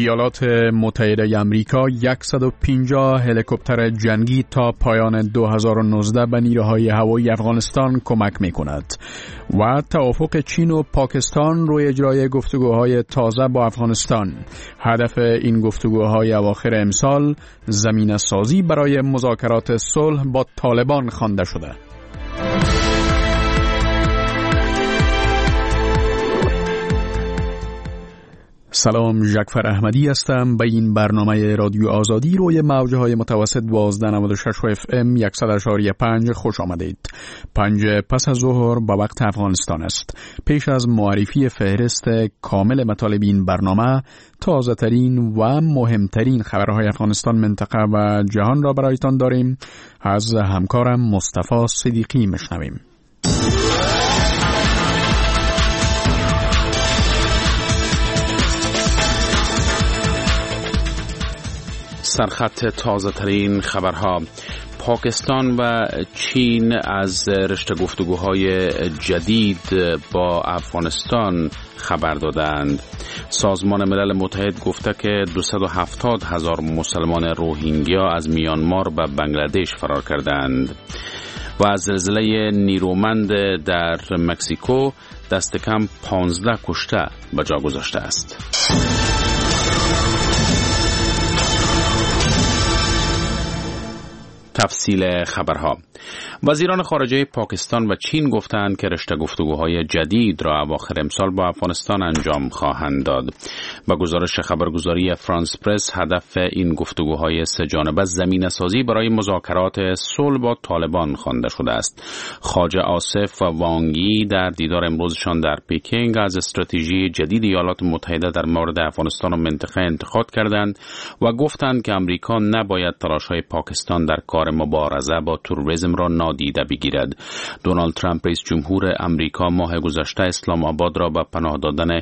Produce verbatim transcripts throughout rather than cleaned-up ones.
ایالات متحده آمریکا صد و پنجاه هلیکوپتر جنگی تا پایان دو هزار و نوزده به نیروهای هوایی افغانستان کمک می‌کند و توافق چین و پاکستان روی اجرای گفتگوهای تازه با افغانستان. هدف این گفتگوهای اواخر امسال زمینه سازی برای مذاکرات صلح با طالبان خوانده شده. سلام، جعفر احمدی هستم. به این برنامه رادیو آزادی روی موج‌های متوسط دوازده نود و شش اف ام صد و پنج خوش آمدید. پنج پس از ظهر به وقت افغانستان است. پیش از معرفی فهرست کامل مطالب این برنامه، تازه ترین و مهمترین خبرهای افغانستان، منطقه و جهان را برایتان داریم. از همکارم مصطفی صدیقی میشنویم. سرخط تازه ترین خبرها: پاکستان و چین از رشته گفتگوهای جدید با افغانستان خبر دادند. سازمان ملل متحد گفته که دویست و هفتاد هزار مسلمان روهینگیا از میانمار به بنگلادش فرار کردند. و از زلزله نیرومند در مکزیکو دست کم پانزده کشته به جا گذاشته است. تفصیل خبرها: وزیران خارجه پاکستان و چین گفتند که رشته گفتگوهای جدید را اواخر امسال با افغانستان انجام خواهند داد. با گزارش خبرگزاری فرانس پرس، هدف این گفتگوهای سه جانبه زمینه سازی برای مذاکرات صلح با طالبان خوانده شده است. خواجه آصف و وانگی در دیدار امروزشان در پکینگ از استراتژی جدید ایالات متحده در مورد افغانستان و منطقه انتقاد کردند و گفتند که امریکا نباید تلاش‌های پاکستان در کار مبارزه با تروریسم را نادیده بگیرد. دونالد ترامپ رئیس جمهور امریکا ماه گذشته اسلام آباد را به پناه دادن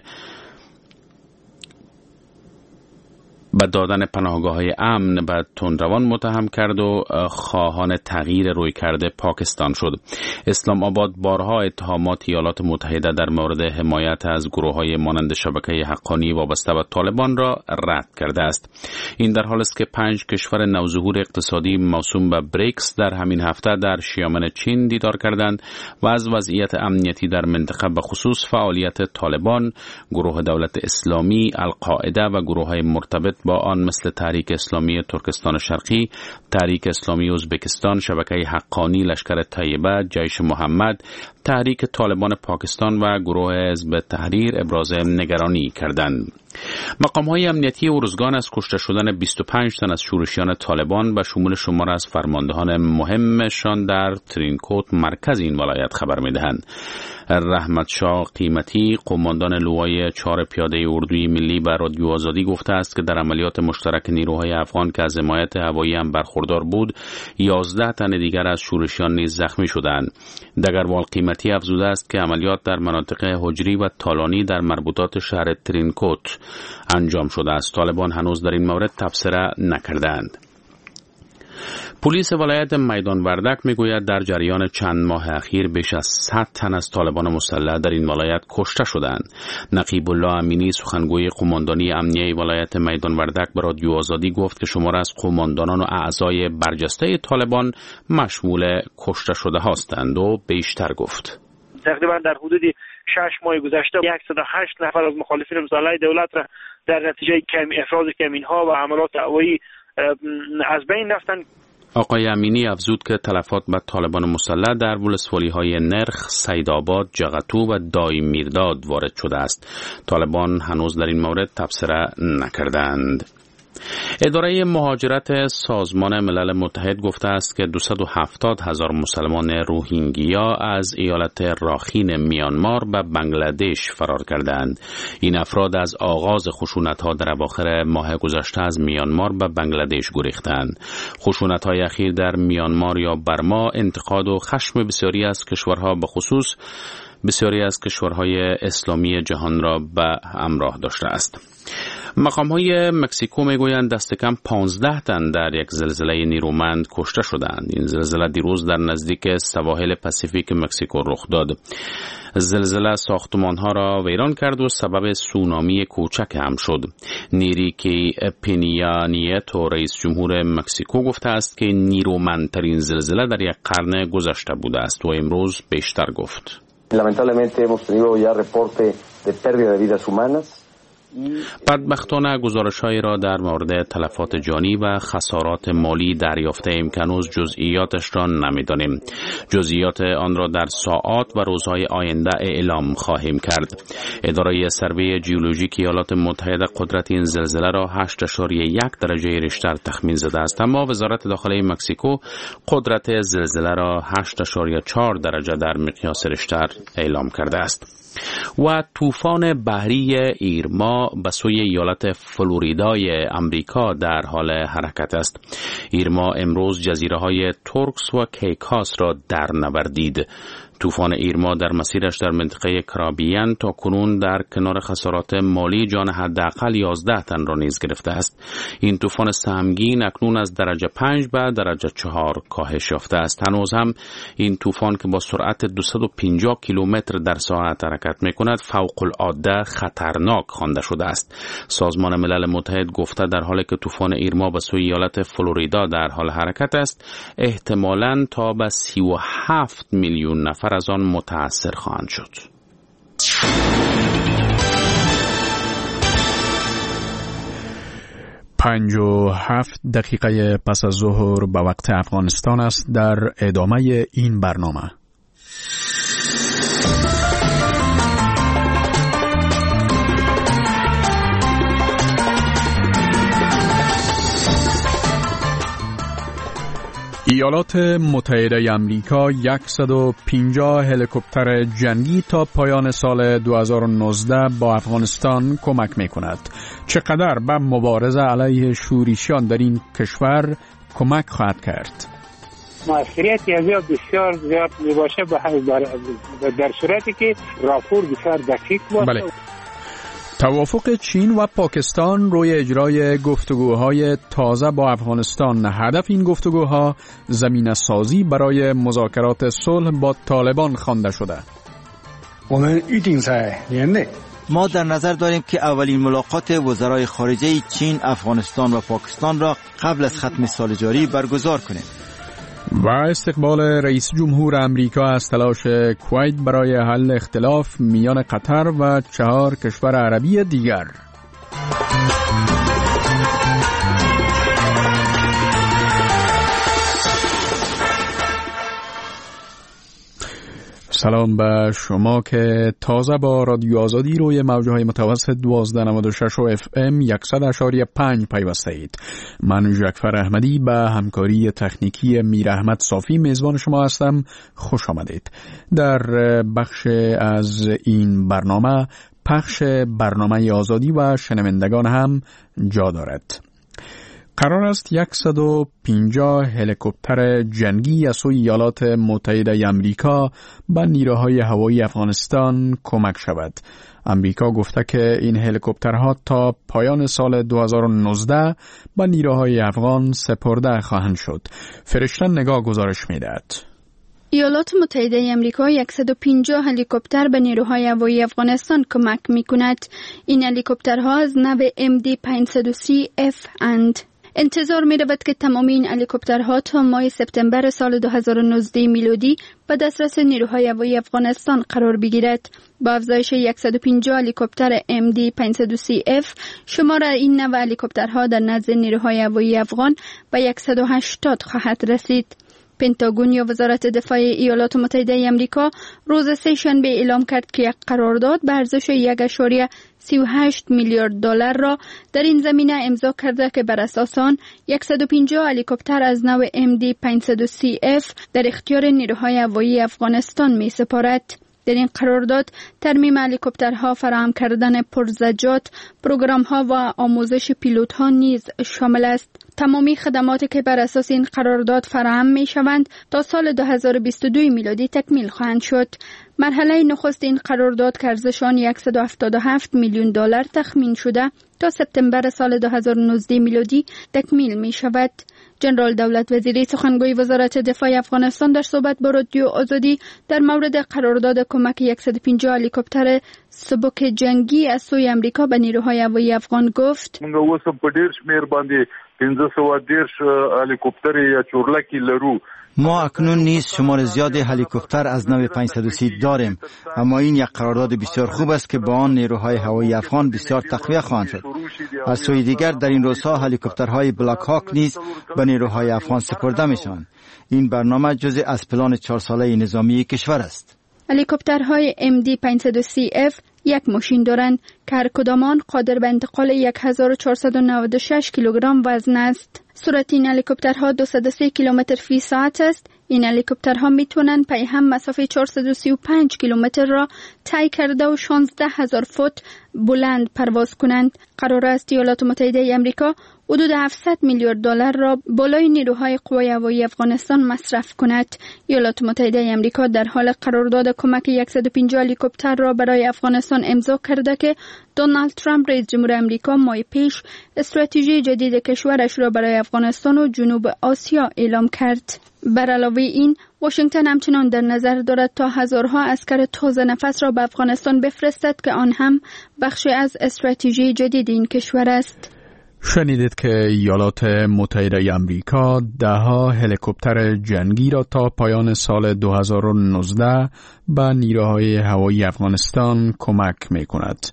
به دادن پناهگاه‌های امن به تندروان متهم کرد و خواهان تغییر رویکرد پاکستان شد. اسلام آباد بارها اتهامات ایالات متحده در مورد حمایت از گروه‌های مانند شبکه حقانی وابسته به طالبان را رد کرده است. این در حالی است که پنج کشور نوظهور اقتصادی موسوم به بریکس در همین هفته در شیامن چین دیدار کردند و از وضعیت امنیتی در منطقه به خصوص فعالیت طالبان، گروه دولت اسلامی، القاعده و گروه‌های مرتبط با آن مثل تحریک اسلامی ترکستان شرقی، تحریک اسلامی ازبکستان، شبکه حقانی، لشکر طیبه، جیش محمد، تحریک طالبان پاکستان و گروه حزب تحریر ابراز نگرانی کردند. مقام‌های امنیتی ارزگان از کشته شدن بیست و پنج تن از شورشیان طالبان به شمول شمار از فرماندهان مهمشان در ترینکوت مرکز این ولایت خبر می‌دهند. رحمت شاه قیمتی، قماندان لوای چهار پیاده اردوی ملی، به رادیو آزادی گفته است که در عملیات مشترک نیروهای افغان که از حمایت هوایی هم برخوردار بود، یازده تن دیگر از شورشیان نیز زخمی شدند. دگروال قیمتی افزوده است که عملیات در مناطق هجری و تالانی در مربوطات شهر ترینکوت انجام شده است. طالبان هنوز در این مورد تبصره نکردند. پلیس ولایت میدان وردک میگوید در جریان چند ماه اخیر بیش از صد تن از طالبان مسلح در این ولایت کشته شدند. نقیب الله امینی، سخنگوی قماندانی امنیه ولایت میدان وردک، به رادیو آزادی گفت که شمار از قماندانان و اعضای برجسته طالبان مشمول کشته شده هستند و بیشتر گفت. تقریبا در حدود شش ماه گذشته صد و هشت نفر از مخالفین مسلح دولت را در نتیجه کم افراز کمین‌ها و حملات هوایی از بین رفتند. آقای امینی افزود که تلفات به طالبان مسلح در ولسوالی‌های نرخ، سیدآباد، جغتو و دای میرداد وارد شده است. طالبان هنوز در این مورد تبصره نکردند. اداره مهاجرت سازمان ملل متحد گفته است که دویست و هفتاد هزار مسلمان روهینگیا از ایالت راخین میانمار به بنگلادش فرار کردند. این افراد از آغاز خشونت‌ها در اواخر ماه گذشته از میانمار به بنگلادش گریختند. خشونت‌های اخیر در میانمار یا برما انتقاد و خشم بسیاری از کشورها به خصوص بسیاری از کشورهای اسلامی جهان را به همراه داشته است. مقام‌های مکزیکو میگویند دست کم پانزده تن در یک زلزله نیرومند کشته شدند. این زلزله دیروز در نزدیک سواحل پاسیفیک مکزیکو رخ داد. زلزله ساختمان‌ها را ویران کرد و سبب سونامی کوچک هم شد. نیریکی پینیا نیتو رئیس جمهور مکزیکو گفته است که نیرومندترین زلزله در یک قرن گذشته بوده است و امروز بیشتر گفت. Lamentablemente hemos tenido ya reporte de pérdida de vidas humanas. بدبختانه گزارش‌هایی را در مورد تلفات جانی و خسارات مالی دریافته ایم که هنوز جزئیاتش را نمی‌دانیم. جزئیات آن را در ساعات و روزهای آینده اعلام خواهیم کرد. اداره سروی ژئولوژیک ایالات متحده قدرت این زلزله را هشت اشاریه یک درجه ریشتر تخمین زده است، اما وزارت داخلی مکزیکو قدرت زلزله را هشت اشاریه چهار درجه در مقیاس ریشتر اعلام کرده است. و طوفان بحری ایرما به سوی ایالت فلوریدای امریکا در حال حرکت است. ایرما امروز جزیره‌های تورکس و کیکاس را در نوردید. طوفان ایرما در مسیرش در منطقه کرائیبیان تا کنون در کنار خسارات مالی جان حداقل یازده تن را نیز گرفته است. این طوفان سهمگین اکنون از درجه پنج به درجه چهار کاهش یافته است. هنوز هم این طوفان که با سرعت دویست و پنجاه کیلومتر در ساعت حرکت می‌کند فوق العاده خطرناک خوانده شده است. سازمان ملل متحد گفته در حالی که طوفان ایرما به سوی ایالت فلوریدا در حال حرکت است، احتمالاً تا به سی و هفت میلیون نفر از آن متأثر خواهند شد. پنج و هفت دقیقه پس از ظهر به وقت افغانستان است. در ادامه این برنامه ایالات متحده آمریکا صد و پنجاه هلیکوپتر جنگی تا پایان سال دو هزار و نوزده با افغانستان کمک می کند. چقدر به مبارزه علیه شورشیان در این کشور کمک خواهد کرد؟ موثریت یازی بسیار زیاد می باشه در صورتی که راپور بسیار دقیق باشه. بله. توافق چین و پاکستان روی اجرای گفتگوهای تازه با افغانستان. هدف این گفتگوها زمینه سازی برای مذاکرات صلح با طالبان خوانده شده. ما در نظر داریم که اولین ملاقات وزرای خارجه چین، افغانستان و پاکستان را قبل از ختم سال جاری برگزار کنیم. و استقبال رئیس جمهور امریکا از تلاش کویت برای حل اختلاف میان قطر و چهار کشور عربی دیگر. سلام به شما که تازه با رادیو آزادی روی موجهای متوسط دوازده نود و شش و اف ام صد اشاریه پنج پیوسته اید. من جعفر احمدی به همکاری تکنیکی میر احمد صافی میزبان شما هستم. خوش آمدید. در بخش از این برنامه پخش برنامه آزادی و شنوندگان هم جا دارد. قرار است صد و پنجاه هلیکوپتر جنگی از سوی ایالات متحده آمریکا به نیروهای هوایی افغانستان کمک شود. امریکا گفته که این هلیکوپترها تا پایان سال دو هزار و نوزده به نیروهای افغان سپرده خواهند شد. فرشته نگاه گزارش می‌دهد. ایالات متحده آمریکا صد و پنجاه هلیکوپتر به نیروهای هوایی افغانستان کمک می‌کند. این هلیکوپترها از نوع ام دی پانصد و سی اف اند. انتظار می رود که تمام این هلیکوپترها تا ماه سپتامبر سال دو هزار و نوزده میلادی به دسترس نیروهای هوایی افغانستان قرار بگیرد. با افزایش صد و پنجاه هلیکوپتر ام دی پانصد و سی اف شمار این نوع هلیکوپترها در نزد نیروهای هوایی افغان به صد و هشتاد خواهد رسید. پنتاگون یا وزارت دفاع ایالات متحده آمریکا روز سه‌شنبه اعلام کرد که یک قرارداد به ارزش یک اشاریه سی و هشت میلیارد دلار را در این زمینه امضا کرده که بر اساس آن صد و پنجاه هلیکوپتر از نوع ام دی پانصد و سی اف در اختیار نیروهای هوایی افغانستان می سپارد. در این قرارداد ترمیم هلیکوپترها، فراهم کردن پرزجات، پروگرام‌ها و آموزش پیلوت‌ها نیز شامل است. تمامی خدماتی که بر اساس این قرارداد فراهم می شوند تا سال دو هزار و بیست و دو میلادی تکمیل خواهند شد. مرحله نخست این قرارداد که ارزش آن صد و هفتاد و هفت میلیون دلار تخمین شده تا سپتامبر سال دو هزار و نوزده میلادی تکمیل می شود. جنرال دولت وزیری سخنگوی وزارت دفاع افغانستان در صحبت با رادیو آزادی در مورد قرارداد کمک صد و پنجاه هلیکوپتر سبک جنگی از سوی امریکا به نیروهای هوایی افغان گفت: موږ اوس په ډیر شمیر باندې پنځه سوه دېرش هلیکوپتر یا چورلکی لرو. ما اکنون نیز شمار زیاد هلیکوپتر از نوع پانصد و سی داریم، اما این یک قرارداد بسیار خوب است که با آن نیروهای هوایی افغان بسیار تقویت خواهند شد. از سوی دیگر در این روزها هلیکوپترهای بلاک هاک نیز به نیروهای افغان سپرده میشوند. این برنامه جزء از پلان چهار ساله نظامی کشور است. هلیکوپترهای ام دی پانصد و سی اف یک ماشین دارند که هر کدامان قادر به انتقال هزار و چهارصد و نود و شش کیلوگرم وزن است. سرعت این هلیکوپترها دویست و سه کیلومتر فی ساعت است. این هلیکوپترها میتونند پای هم مسافه چهارصد و سی و پنج کیلومتر را طی کرده و شانزده هزار فوت بلند پرواز کنند. قرار است ایالات متحده آمریکا حدود هفتصد میلیارد دلار را بالای نیروهای قوای هوایی افغانستان مصرف کند. ایالات متحده آمریکا در حال قرارداد کمک صد و پنجاه هلیکوپتر را برای افغانستان امضا کرده که دونالد ترامپ رئیس جمهور آمریکا ماه پیش استراتژی جدید کشورش را برای افغانستان و جنوب آسیا اعلام کرد. بر علاوه این، واشنگتن همچنان در نظر دارد تا هزارها عسکر تازه نفس را به افغانستان بفرستد که آن هم بخشی از استراتژی جدید این کشور است. شنیدید که ایالات متحده آمریکا دهها هلیکوپتر جنگی را تا پایان سال دو هزار و نوزده به نیروهای هوایی افغانستان کمک می کند.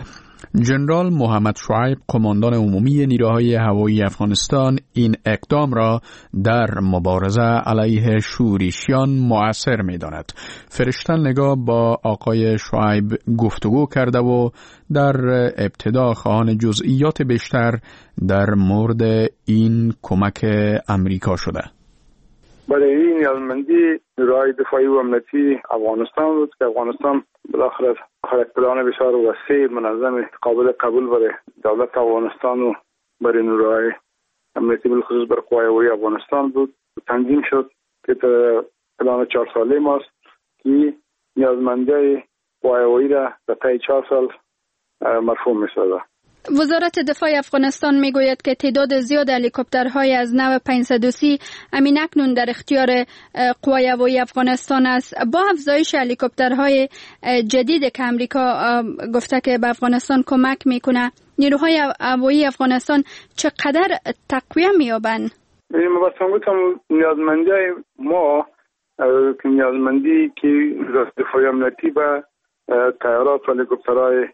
جنرال محمد شعیب، قماندان عمومی نیروهای هوایی افغانستان، این اقدام را در مبارزه علیه شورشیان مؤثر می داند. فرشتن نگاه با آقای شعیب گفتگو کرده و در ابتدا خواهان جزئیات بیشتر در مورد این کمک امریکا شده. برای این نیازمندی نیروهای دفاعی و امنیتی افغانستان بود که افغانستان بالاخره یک پلان بسیار وسیع منظم قابل قبول برای دولت افغانستان و برای نیروهای امنیتی بالخصوص بر قوای هوایی افغانستان بود تنظیم شد که پلان چهار ساله ماست که نیازمندی قوای هوایی را در طی چهار سال مفهوم می‌سازد. وزارت دفاع افغانستان میگوید که تعداد زیاد هلیکوپترهای از نوع پانصد و سی امین اکنون در اختیار قوای هوایی افغانستان است. با افزایش هلیکوپترهای جدید که امریکا گفته که به افغانستان کمک میکنه، نیروهای هوایی افغانستان چقدر تقویت مییابند؟ من واسه گفتم نیازمندی ما که نیازمندی که دفاع امنیتی به طیارات و هلیکوپترهای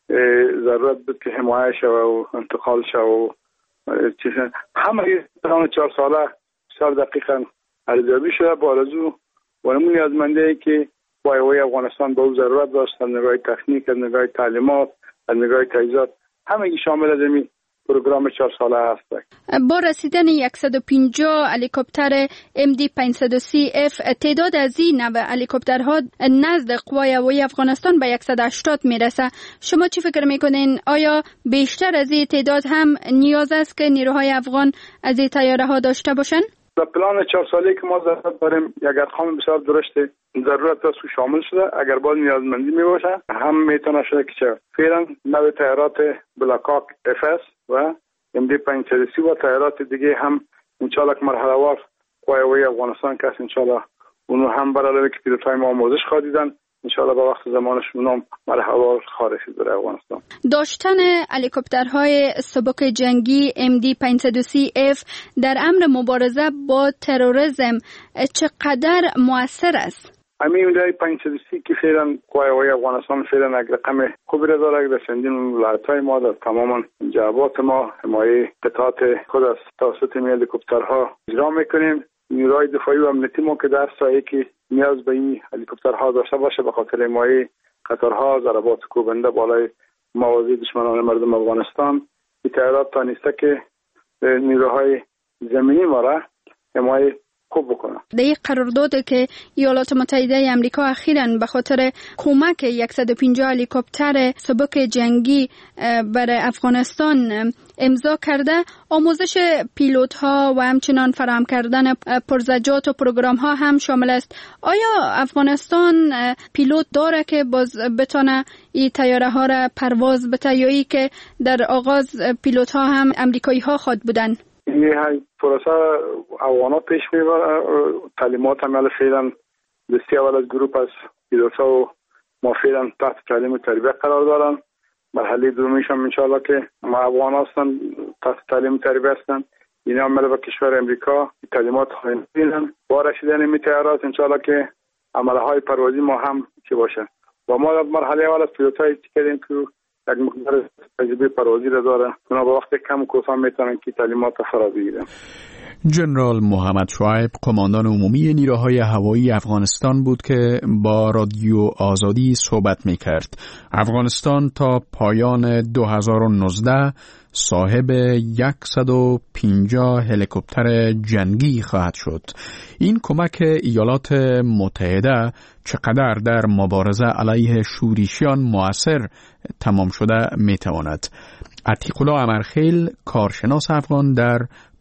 ضرورت بود که حمایت شود و انتقال شود و همه پلان چهار ساله بسیار دقیقا ارزیابی شده با آرزو و نمون نیازمندی که قوای هوایی افغانستان به او ضرورت داشت از نگاه تکنیک، از نگاه تعلیمات، از نگاه تجهیزات، همگی شامل از این پروگرام چهار ساله هست. با رسیدن صد و پنجاه هلیکوپتر ام دی پانصد و سی اف تعداد از این نوع هلیکوپترها نزد قوای هوایی افغانستان به صد و هشتاد میرسه. شما چی فکر میکنین؟ آیا بیشتر از این تعداد هم نیاز است که نیروهای افغان از این طیاره ها داشته باشن؟ در پلان چهار ساله که ما ضرورت داریم یک ارقام بسیار درسته ضرورت است شامل شده. اگر باز نیازمندی می باشه هم میتونه شده که فعلا نوع طیارات بلاک هاک اف اس و ام دی پانصد و سی و طیارات دیگه هم انشالله که مرحله وار قوای هوایی افغانستان که انشالله اونو هم برای که پیلوت‌های ما آموزش خواهیدن انشالله با وقت زمانش اونم مرحله وار خارج در افغانستان. داشتن هلیکوپترهای سبک جنگی ام دی پانصد و سی اف در امر مبارزه با تروریسم چقدر مؤثر است؟ همین ام دی پانصد و سی که فعلا قوای هوایی افغانستان فعلا یک رقم خوبی را داره در چندین ولایت‌های ما در تمام جبهات ما حمایت قطعات خود از توسط این هلیکوپترها اجرا میکنیم. نیروهای دفاعی و امنیتی ما که در سایه که نیاز به این هلیکوپترها داشته باشه به خاطر حمایت قطارها، ضربات کوبنده بالای مواضع دشمنان مردم افغانستان، این طیارات تانسته که نیروهای زمینی ما را حمایت خوب بکنه. در این قرارداد که ایالات متحده آمریکا اخیراً به خاطر کمک صد و پنجاه هلیکوپتر سبک جنگی برای افغانستان امضا کرده، آموزش پیلوت ها و همچنان فراهم کردن پرزجات و پروگرام ها هم شامل است. آیا افغانستان پیلوت داره که باز بتونه این طیاره ها را پرواز بده، یا ای که در آغاز پیلوت ها هم امریکایی ها خود بودن؟ این پروسه افغانا پیش میبره. تعلیمات هم فعلا دستی اول از گروپ از پیلوت ها و ما فعلا تحت تعلیم و تربیت قرار دارن. مرحله دومیش هم انشاءالله که ما افغان هستن تحت تعلیم و تربیت هستن، این هم مل به کشور امریکا تعلیمات خواهیم بینن. با رسیدن می طیارات انشاءالله که عمله های پروازی ما هم چی باشه. و ما در مرحله اول از پیلوت های چی کردیم که یک مقدار تجربه پروازی را داره، اونا با وقت کم و کوتاه میتونن که تعلیمات فرا بگیرن. جنرال محمد شعیب، قماندان عمومی نیروهای هوایی افغانستان بود که با رادیو آزادی صحبت میکرد. افغانستان تا پایان دو هزار و نوزده صاحب صد و پنجاه هلیکوپتر جنگی خواهد شد. این کمک ایالات متحده چقدر در مبارزه علیه شورشیان مؤثر تمام شده میتواند؟ عتیق الله امرخیل، کارشناس افغان، در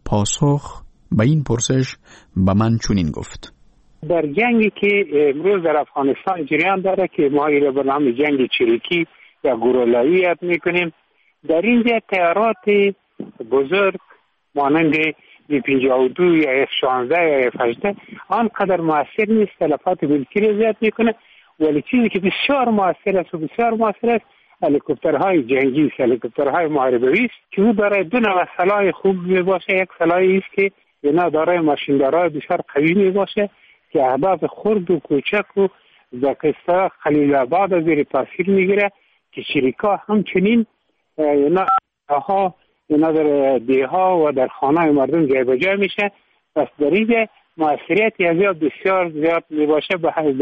پاسخ به این پرسش به من چنین گفت: در جنگی که امروز در افغانستان جریان داره که ما این به نام جنگ چریکی یا گورولایی یاد میکنیم، در اینجا طیارات بزرگ مانند بی پنجاه و دو یا اف شانزده یا اف هجده آنقدر موثر نیست، تلفات ملکی را زیاد میکنه. ولی چیزی که بسیار موثر است و بسیار موثر است هلیکوپترهای جنگی است، هلیکوپترهای محاربه‌ای است که او دارای دو نوع سلاح خوب می باشه. یک سلاحی است که اینا دارای ماشیندارای بسیار قوی می باشه که اهداف خرد و کوچک و دقیقه خلیل آباد از زیر تاثیر میگیره، که شریکا همچنین اینا ها اینا در دیها و در خانه مردم جای بجای میشه. پس در اینجا موثریت یا بسیار زیاد می باشه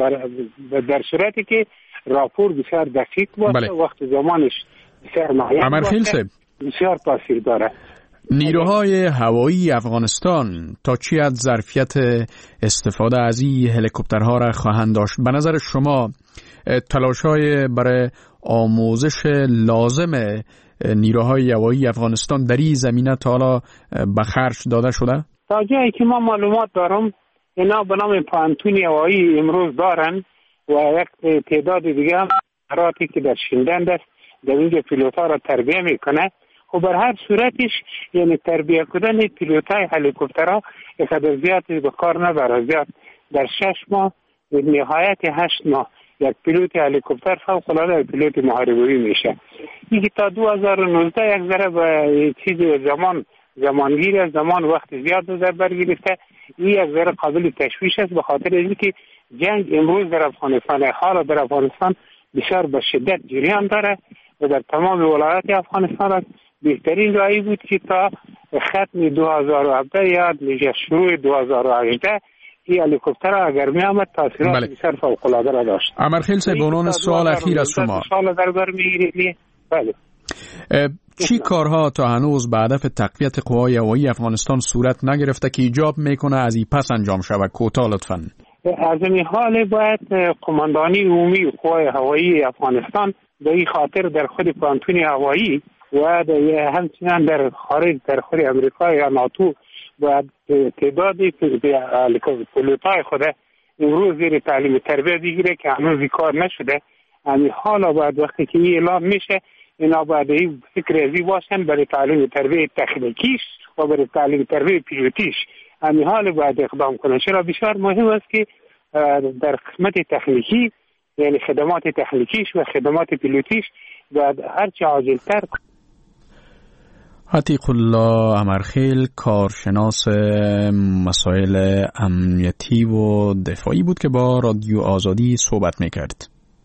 در صورتی که راپور بسیار دقیق باشه. بله. وقت زمانش بسیار معین باشه، بسیار تاثیر داره. نیروهای هوایی افغانستان تا چی حد ظرفیت استفاده از این هلیکوپترها را خواهند داشت؟ به نظر شما تلاش‌های برای آموزش لازم نیروهای هوایی افغانستان در این زمینه تا حالا به خرج داده شده؟ تا جایی که ما معلومات دارم اینا به نام پانتون هوایی امروز دارن و یک تعداد دیگه هم راتی که در شیندند است در اینجا پیلوتا را تربیه میکنه. خب بر هر صورتش یعنی تربیه کردن پیلوتای هلیکوپترها اقدر زیاد به کار نبره. زیاد در شش ماه نهایت هشت ماه یک پیلوت هلیکوپتر فوق العاده پیلوت محاربه‌ای میشه. این که تا دو هزار و نوزده یک ذره به چیز زمان زمانگیر زمان وقت زیاد در بر گرفته. این یک ذره قابل تشویش است به خاطر اینکه جنگ امروز در افغانستان حالا در افغانستان بسیار به شدت جریان داره و در تمام ولایات افغانستان است. بهترین راهی بود که تا ختم دو هزار و هفده یا شروع دو هزار و هجده این هلیکوپتر اگر می آمد تاثیرات بله. بسیار فوق العاده را داشت. امرخیل صاحب، عنوان سوال اخیر از شما. سوال در بر میگیرید. بله. چی کارها تا هنوز به هدف تقویت قوای هوایی افغانستان صورت نگرفته که ایجاب میکنه از این پس انجام شود؟ کوتاه لطفاً. از این حال باید قماندانی عمومی قوای هوایی افغانستان به این خاطر در خود پانتون هوایی و همچنین در خارج در خود امریکا یا ناتو باید تعدادی پیلوتای خود امروز زیر تعلیم تربیه بگیره که هنوز کار نشده. همین حالا باید وقتی که این اعلام میشه اینا باید این فکر ازی باشن برای تعلیم تربیه تکنیکیش و برای تعلیم تربیه پیلوتیش. همین حال باید اقدام کنه. چرا بسیار مهم است که در قسمت تکنیکی یعنی خدمات تکنیکیش و خدمات پیلوتیش باید هرچه عاجلتر. عتیق الله امرخیل، کارشناس مسائل امنیتی و دفاعی بود که با رادیو آزادی صحبت میکرد.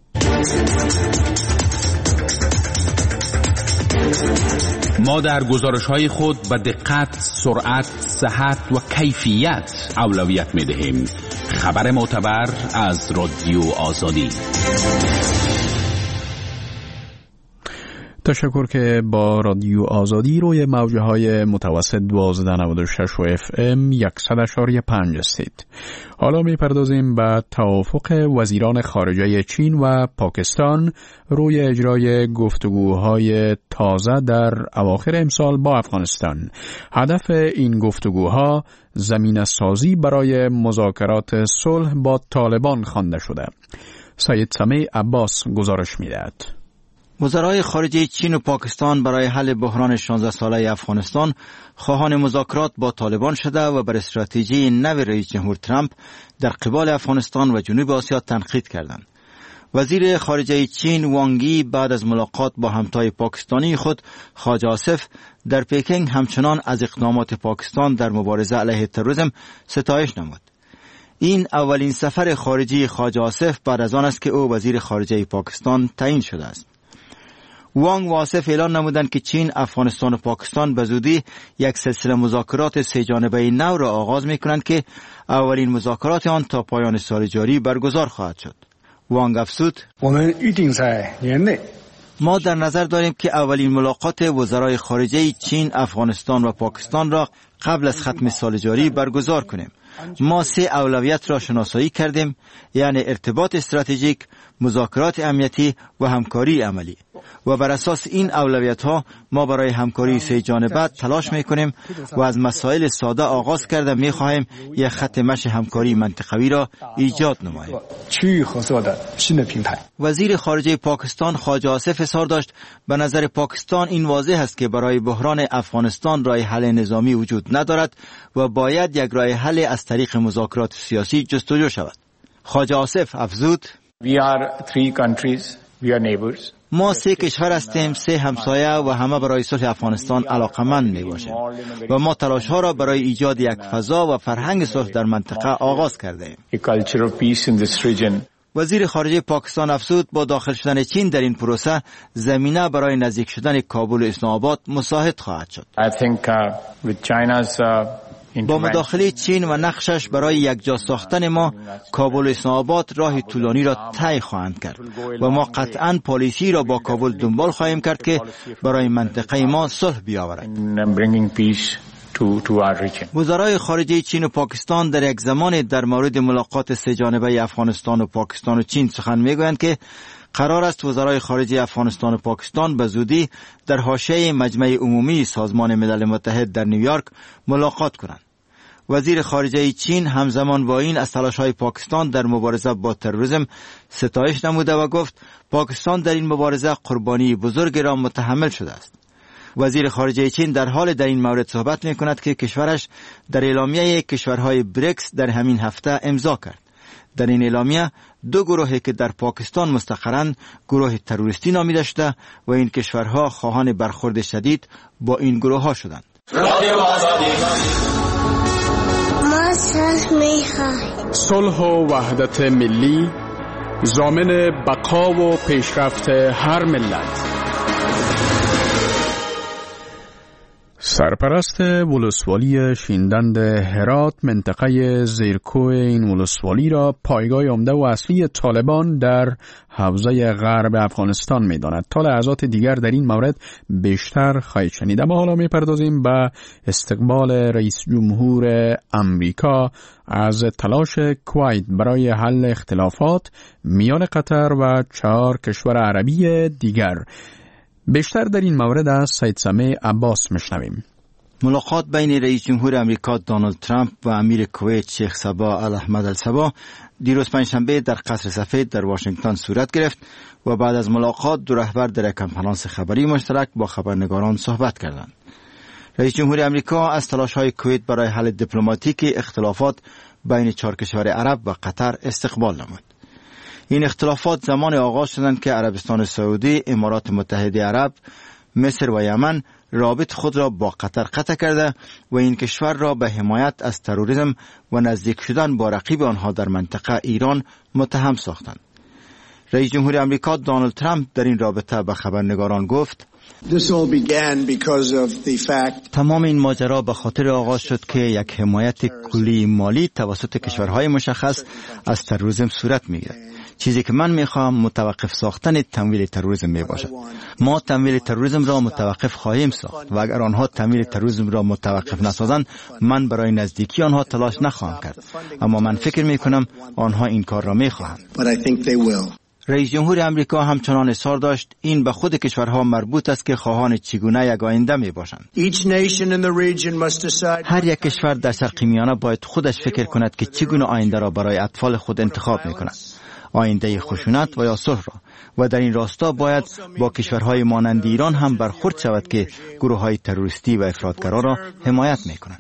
ما در گزارش‌های خود به دقت، سرعت، صحت و کیفیت اولویت می‌دهیم. خبر معتبر از رادیو آزادی. تشکر که با رادیو آزادی روی موجه های متوسط دوازده نود و شش و اف ام صد و پنج هستید. حالا می پردازیم به توافق وزیران خارجه چین و پاکستان روی اجرای گفتگوهای تازه در اواخر امسال با افغانستان. هدف این گفتگوها زمینه سازی برای مذاکرات صلح با طالبان خوانده شده. سید سمیع عباس گزارش می‌دهد. وزرای خارجه چین و پاکستان برای حل بحران شانزده ساله افغانستان خواهان مذاکرات با طالبان شده و بر استراتژی نو رئیس جمهور ترامپ در قبال افغانستان و جنوب آسیا تنقید کردند. وزیر خارجه چین وانگی بعد از ملاقات با همتای پاکستانی خود خواجه آصف در پکینگ همچنان از اقدامات پاکستان در مبارزه علیه تروریسم ستایش نمود. این اولین سفر خارجی خواجه آصف بعد از آن است که او وزیر خارجه پاکستان تعیین شده است. وانگ و آصف اعلان نمودند که چین، افغانستان و پاکستان به زودی یک سلسله مذاکرات سه جانبه نو را آغاز می‌کنند که اولین مذاکرات آن تا پایان سال جاری برگزار خواهد شد. وانگ افزود: ما در نظر داریم که اولین ملاقات وزرای خارجه چین، افغانستان و پاکستان را قبل از ختم سال جاری برگزار کنیم. ما سه اولویت را شناسایی کردیم، یعنی ارتباط استراتژیک، مذاکرات امنیتی و همکاری عملی، و بر اساس این اولویت ها ما برای همکاری سه جانبه تلاش میکنیم و از مسائل ساده آغاز کرده میخواهیم یک خط مشی همکاری منطقوی را ایجاد نماییم. وزیر خارجه پاکستان خواجه آصف اظهار داشت به نظر پاکستان این واضح است که برای بحران افغانستان راه حل نظامی وجود ندارد و باید یک راه حل از طریق مذاکرات سیاسی جستجو شود. خواجه آصف افزود: We are three countries, we are neighbors. ما سه کشور هستیم، سه همسایه و همه برای صلح افغانستان علاقمند می باشیم و ما تلاش ها را برای ایجاد یک فضا و فرهنگ صلح در منطقه آغاز کرده ایم. وزیر خارجه پاکستان افزود با داخل شدن چین در این پروسه زمینه برای نزدیک شدن کابل و اسلام آباد مساعد خواهد شد. I think uh, with China's uh, با مداخله چین و نقشش برای یکجا ساختن ما، کابل و اسلام آباد راه طولانی را طی خواهند کرد و ما قطعاً پالیسی را با کابل دنبال خواهیم کرد که برای منطقه ما صلح بیاورد. وزرای خارجه چین و پاکستان در یک زمان در مورد ملاقات سه جانبه افغانستان و پاکستان و چین سخن میگویند که قرار است وزرای خارجه افغانستان و پاکستان به زودی در حاشیه مجمع عمومی سازمان ملل متحد در نیویورک ملاقات کنند. وزیر خارجه چین همزمان با این از تلاش‌های پاکستان در مبارزه با تروریسم ستایش نموده و گفت پاکستان در این مبارزه قربانی بزرگ را متحمل شده است. وزیر خارجه چین در حال در این مورد صحبت می‌کند که کشورش در اعلامیه کشورهای بریکس در همین هفته امضا کرد. در این اعلامیه دو گروهی که در پاکستان مستقرند گروه تروریستی نامیده شده و این کشورها خواهان برخورد شدید با این گروه ها شدند. صلح و وحدت ملی ضامن بقا و پیشرفت هر ملت. سرپرست ولسوالی شیندند هرات منطقه زیرکوه این ولسوالی را پایگاه عمده و اصلی طالبان در حوزه غرب افغانستان می‌داند. تا لحظات دیگر در این مورد بیشتر خواهید شنید. اما حالا می‌پردازیم به استقبال رئیس جمهور امریکا از تلاش کویت برای حل اختلافات میان قطر و چهار کشور عربی دیگر. بیشتر در این مورد از سید سمیع عباس میشنویم. ملاقات بین رئیس جمهور امریکا دونالد ترامپ و امیر کویت شیخ صباح الاحمد الصباح دیروز پنجشنبه در قصر سفید در واشنگتن صورت گرفت و بعد از ملاقات دو رهبر در کنفرانس خبری مشترک با خبرنگاران صحبت کردند. رئیس جمهور امریکا از تلاش‌های کویت برای حل دیپلماتیک اختلافات بین چهار کشور عرب و قطر استقبال نمود. این اختلافات زمان آغاز شدند که عربستان سعودی، امارات متحده عرب، مصر و یمن رابط خود را با قطر قطع کرده و این کشور را به حمایت از تروریسم و نزدیک شدن با رقیب آنها در منطقه ایران متهم ساختند. رئیس جمهور امریکا دونالد ترامپ در این رابطه به خبرنگاران گفت: تمام این ماجرا به خاطر آغاز شد که یک حمایت کلی مالی توسط کشورهای مشخص از تروریسم صورت میگیرد. چیزی که من میخواهم متوقف ساختن تمویل تروریسم می باشد. ما تمویل تروریسم را متوقف خواهیم ساخت و اگر آنها تمویل تروریسم را متوقف نسازند من برای نزدیکی آنها تلاش نخواهم کرد، اما من فکر میکنم آنها این کار را میخواهند. رئیس جمهور امریکا همچنان اصرار داشت این به خود کشورها مربوط است که خواهان چگونه یک آینده می باشند. هر یک کشور در سرقی میانه باید خودش فکر کند که چگونه آینده را برای اطفال خود انتخاب می کند. آینده خشونت و یا صلح را، و در این راستا باید با کشورهای مانند ایران هم برخورد شود که گروه‌های تروریستی و افراطگرا را حمایت می کنند.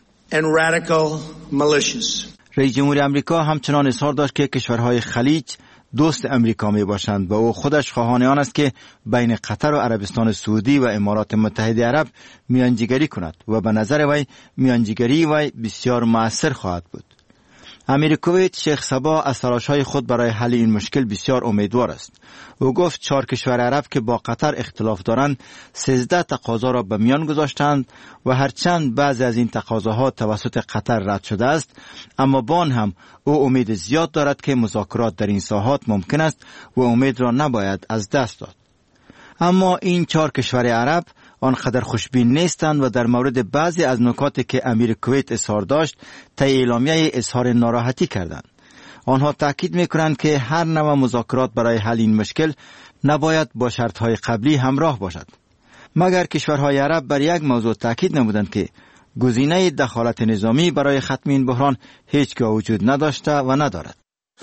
رئیس جمهور امریکا همچنان اصرار داشت که کشورهای خلیج دوست امریکا می باشند و او خودش خواهان آن است که بین قطر و عربستان سعودی و امارات متحده عرب میانجیگری کند و به نظر وی میانجیگری وی بسیار مؤثر خواهد بود. امیرکویت شیخ صبا از تلاش‌های خود برای حل این مشکل بسیار امیدوار است. او گفت چهار کشور عرب که با قطر اختلاف دارند سیزده تقاضا را به میان گذاشتند و هرچند بعضی از این تقاضاها توسط قطر رد شده است، اما با آن هم او امید زیاد دارد که مذاکرات در این ساحات ممکن است و امید را نباید از دست داد. اما این چهار کشور عرب آنقدر خوشبین نیستند و در مورد بعضی از نکاتی که امیر کویت اظهار داشت طی اعلامیه اظهار ناراحتی کردند. آنها تاکید می‌کنند که هر نوع مذاکرات برای حل این مشکل نباید با شرط‌های قبلی همراه باشد. مگر کشورهای عرب بر یک موضوع تاکید نمودند که گزینه دخالت نظامی برای ختم این بحران هیچگاه وجود نداشته و ندارد.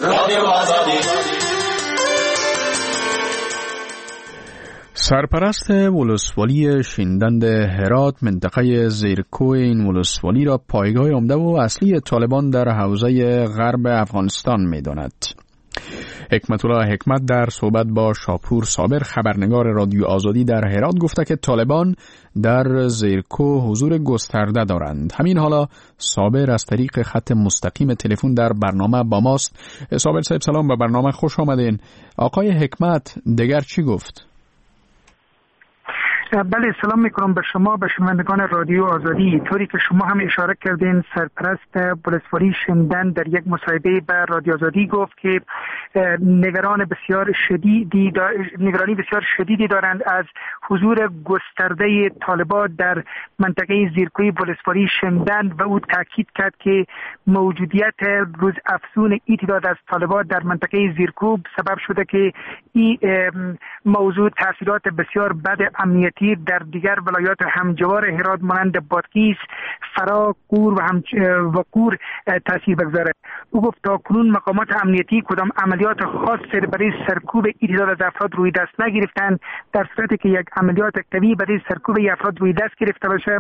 سرپرست ولسوالی شیندند هرات منطقه زیرکو این ولسوالی را پایگاه عمده و اصلی طالبان در حوزه غرب افغانستان می داند. حکمت الله حکمت در صحبت با شاپور صابر خبرنگار رادیو آزادی در هرات گفته که طالبان در زیرکو حضور گسترده دارند. همین حالا صابر از طریق خط مستقیم تلفن در برنامه با ماست. صابر صاحب سلام، به برنامه خوش آمدین. آقای حکمت دیگر چی گفت؟ بله، سلام میکنم به شما، به شنوندگان رادیو آزادی. طوری که شما هم اشاره کردین، سرپرست ولسوالی شیندند در یک مصاحبه به رادیو آزادی گفت که نگران بسیار شدیدی دا... نگرانی بسیار شدیدی دارند از حضور گسترده طالبان در منطقه زیرکوی ولسوالی شیندند و او تاکید کرد که موجودیت روز افزون این تعداد از طالبان در منطقه زیرکو سبب شده که این موضوع تاثیرات بسیار بد امنیتی در دیگر ولایات همجوار هرات مانند بادغیس، فرا، کور و هم و کور تاثیر بگذاره. او گفت تا کنون مقامات امنیتی کدام عملیات خاصی برای سرکوب این تعداد از افراد روی دست نگرفتند. در صورتی که یک عملیات قوی برای سرکوب این افراد روی دست گرفته باشه،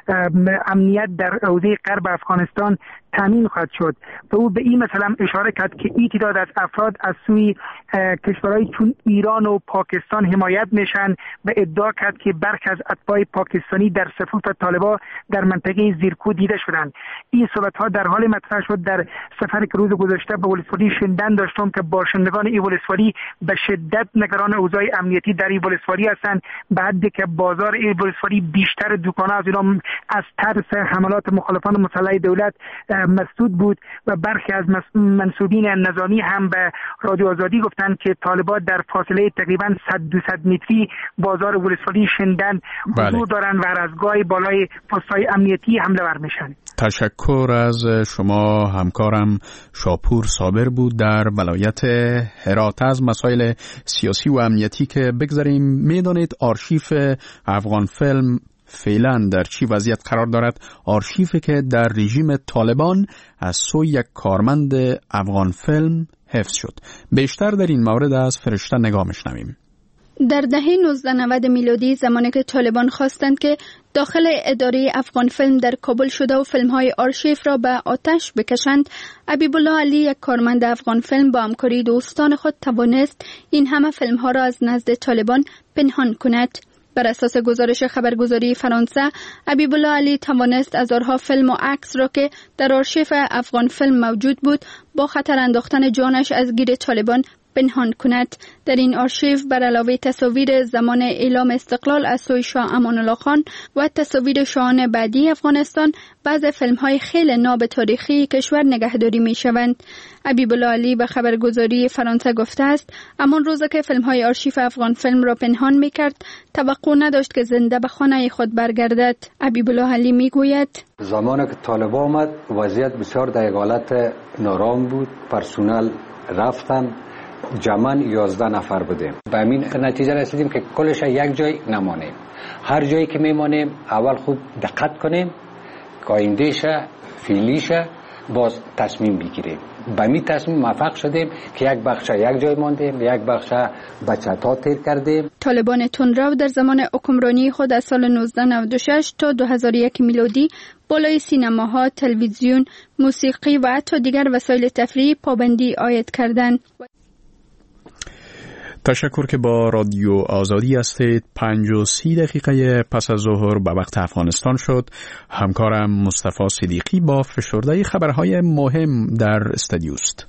امنیت در حوزه غرب افغانستان تامین خواهد شد. و او به این مثلا اشاره کرد که این تعداد از افراد از سوی کشورهای چون ایران و پاکستان حمایت میشن و ادعا کرد که برخی از اتباع پاکستانی در صفوف طالبان در منطقه زیرکو دیده شدند. این صحبت‌ها در حال مطرح شد در سفری که روز گذشته به ولسوالی شیندند داشتم که باشندگان این ولسوالی به شدت نگران اوضاع امنیتی در این ولسوالی هستند، به حدی که بازار این ولسوالی بیشتر دکان‌ها از اینا از ترس حملات مخالفان مسلح دولت مسدود بود و برخی از منسوبین نظامی هم به رادیو آزادی گفتند که طالبان در فاصله تقریبا صد دویست متری بازار ولسوالی شیندند حضور دارند و هر از گاهی بالای پست‌های امنیتی حمله ور میشن. تشکر از شما. همکارم شاپور صابر بود در ولایت هرات. از مسائل سیاسی و امنیتی که بگذاریم، میدانید آرشیف افغان فیلم فعلا در چی وضعیت قرار دارد؟ آرشیفی که در رژیم طالبان از سوی یک کارمند افغان فیلم حفظ شد. بیشتر در این مورد از فرشته نگاه میشنویم. در دهه نوزده نود میلادی، زمانی که طالبان خواستند که داخل اداره افغان فیلم در کابل شده و فیلم‌های آرشیف را به آتش بکشند، حبیب الله علی، یک کارمند افغان فیلم، با همکاری دوستان خود توانست این همه فیلم‌ها را از نزد طالبان پنهان کند. بر اساس گزارش خبرگزاری فرانسه، حبیب الله علی توانست هزارها فیلم و عکس را که در آرشیف افغان فیلم موجود بود با خطر انداختن جانش از گیر طالبان پنهان کند. در این آرشیو بر علاوه تصاویر زمان اعلام استقلال از سوی شاه امان الله خان و تصاویر شاهان بعدی افغانستان، بعض فیلم‌های خیلی ناب تاریخی کشور نگهداری می‌شوند. حبیب الله علی به خبرگزاری فرانسه گفته است همان روز که فیلم‌های آرشیو افغان فیلم را پنهان می‌کرد، توقع نداشت که زنده به خانه خود برگردد. حبیب الله علی می‌گوید زمانی که طالبان آمد وضعیت بسیار در یک حالت نارام بود. پرسونل رفتن، جمعاً یازده نفر بودیم. به همین نتیجه رسیدیم که کلش یک جای نمانیم. هر جایی که میمانیم اول خوب دقت کنیم که آیندهشه، فعلیشه، باز تصمیم بگیریم. به همین تصمیم موفق شدیم که یک بخش یک جای ماندیم، یک بخش بچه‌ها تیر کردیم. طالبان تندرو در زمان حکمرانی خود از سال نوزده نود و شش تا دو هزار و یک میلادی بالای سینماها، تلویزیون، موسیقی و حتی دیگر وسایل تفریحی پابندی عاید کردند. تشکر که با رادیو آزادی هستید. پنج و سی دقیقه پس از ظهر به وقت افغانستان شد. همکارم مصطفی صدیقی با فشرده خبرهای مهم در استودیو است.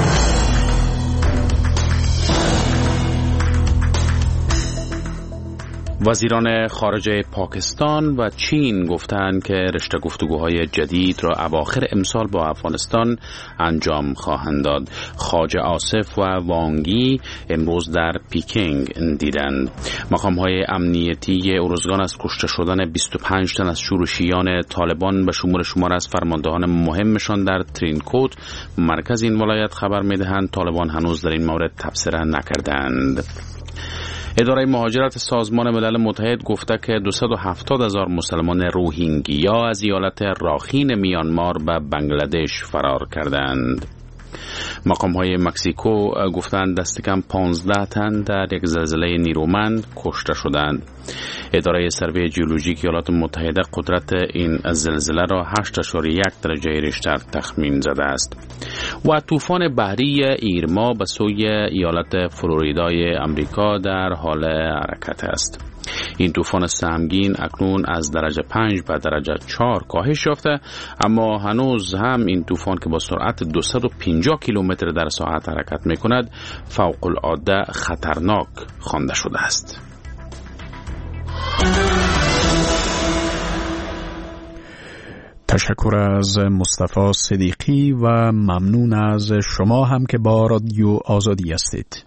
وزیران خارجه پاکستان و چین گفتند که رشته گفتگوهای جدید را اواخر امسال با افغانستان انجام خواهند داد. خواجه آصف و وانگی امروز در پیکنگ دیدند. مقام‌های امنیتی ارزگان از کشته شدن بیست و پنج تن از شورشیان طالبان به شمول شمار از فرماندهان مهمشان در ترینکوت مرکز این ولایت خبر می‌دهند طالبان هنوز در این مورد تبصره نکردند. اداره مهاجرت سازمان ملل متحد گفته که دویست و هفتاد هزار مسلمان روهینگیا از ایالت راخین میانمار به بنگلادش فرار کردند. مقام‌های مکزیکو گفتند دست کم پانزده تن در یک زلزله نیرومند کشته شدند. اداره سروی ژئولوژیک ایالات متحده قدرت این زلزله را هشت اشاری یک درجه ریشتر تخمین زده است. و طوفان بحری ایرما به سوی ایالت فلوریدای امریکا در حال حرکت است. این طوفان سهمگین اکنون از درجه پنج به درجه چهار کاهش یافته، اما هنوز هم این طوفان که با سرعت دویست و پنجاه کیلومتر در ساعت حرکت می کند فوق العاده خطرناک خوانده شده است. تشکر از مصطفی صدیقی و ممنون از شما هم که با رادیو آزادی هستید.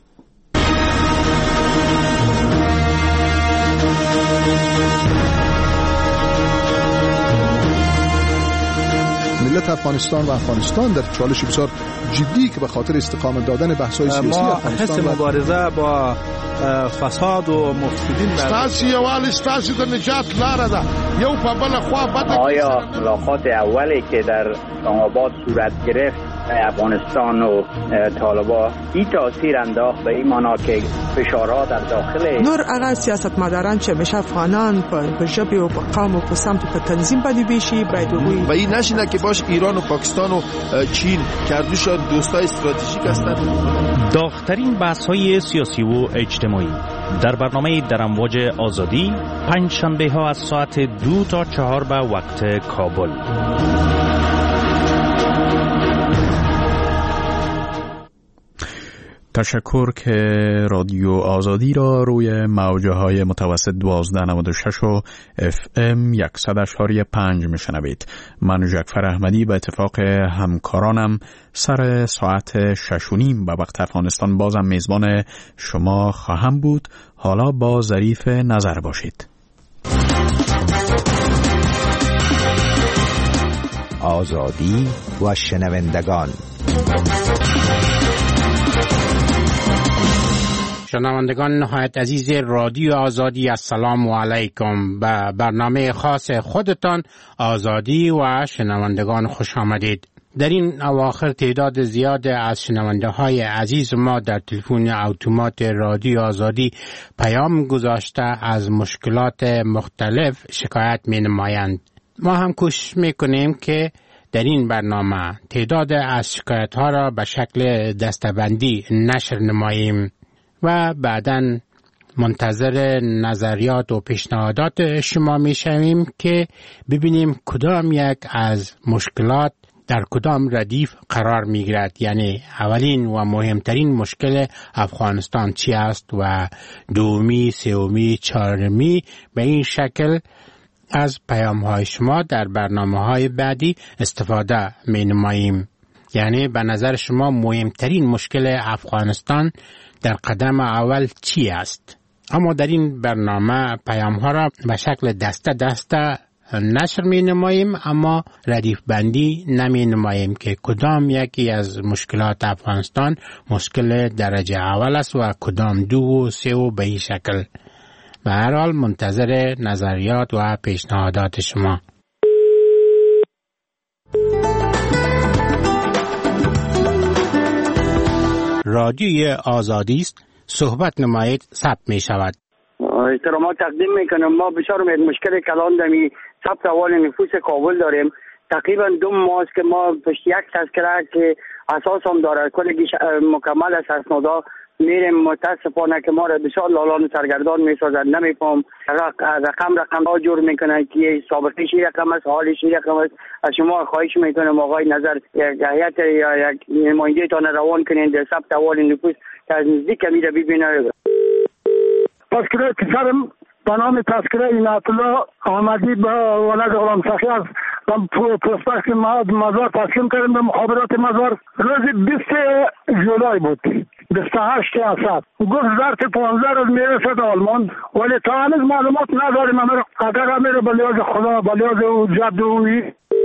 ملت افغانستان و افغانستان در چالش بسیار جدی که به خاطر استقامت دادن بحث‌های سیاسی افغانستان و مبارزه با فساد و مفسدین ستاسو یوال ستاسو د نجات لاره ده. یو په بل خوا بده. آیا ملاقات اولی که در آباد صورت گرفت افغانستان و طالبان این تاثیر انداخت به این معنا که فشارها در داخل نور اغا سیاستمداران چه میشه افغانان په ژبه او په قوم او په سمت په تنظیم باندې بشي باید وي و این نشینه که باش ایران و پاکستان و چین کردوشان دوستای استراتژیک هستند. داغ‌ترین بحث‌های سیاسی و اجتماعی در برنامه در امواج آزادی پنج شنبه ها از ساعت دو تا چهار به وقت کابل. تشکر که رادیو آزادی را روی موجه های متوسط دوازده نود و شش و اف ام صد اشاری پنج میشنوید. من جعفر احمدی به اتفاق همکارانم سر ساعت شش و نیم به وقت افغانستان بازم میزبان شما خواهم بود. حالا با ظریف نظر باشید. آزادی و شنوندگان. شنوندگان نهایت عزیز رادیو آزادی، السلام علیکم. به برنامه خاص خودتان آزادی و شنوندگان خوش آمدید. در این اواخر تعداد زیاد از شنونده های عزیز ما در تلفن اتومات رادیو آزادی پیام گذاشته از مشکلات مختلف شکایت می نمایند. ما هم کوشش می کنیم که در این برنامه تعداد از شکایت ها را به شکل دسته‌بندی نشر نماییم و بعداً منتظر نظریات و پیشنهادات شما می شویم که ببینیم کدام یک از مشکلات در کدام ردیف قرار می گیرد، یعنی اولین و مهمترین مشکل افغانستان چی است و دومی، سومی، چهارمی. به این شکل از پیام های شما در برنامه های بعدی استفاده می نماییم. یعنی به نظر شما مهمترین مشکل افغانستان در قدم اول چی است؟ اما در این برنامه پیام ها را به شکل دسته دسته نشر می نماییم، اما ردیف بندی نمی نماییم که کدام یکی از مشکلات افغانستان مشکل درجه اول است و کدام دو و سه و به این شکل. به هر حال منتظر نظریات و پیشنهادات شما. رادیوی آزادی است، صحبت نمایید، ثبت می شود. احترامات تقدیم میکنم. ما بسیار مشکل کلان دمی ثبت احوال نفوس کابل داریم. تقریبا دو ماه است که ما پشت یک تذکره که اساس هم داره کلگی مکمل است اسنادا میریم. متاسفانه که ما را بسیار لالان و سرگردان میسازد. نمیفهم رقم رقم ها جور میکنن که سابقه شی رقم است، حال شی رقم است. از شما خواهش میکنم آقای نظر یک هیئت یا یک نماینده تان روان کنین در ثبت احوال نفوس که از نزدیک میره ببینه. تذکره پسرم به نام تذکره اینات الله آمدی به ولد غلام سخی است. پروسپکت مزار تسلیم کردیم به مخابرات مزار. روز بیست جولای بود، بیست و هشت اسد. گفت ظرف پانزده روز میرسد آلمان، ولی تا هنوز معلومات نداریم. اگر میره به لحاظ خدا به لحاظ جد اوی.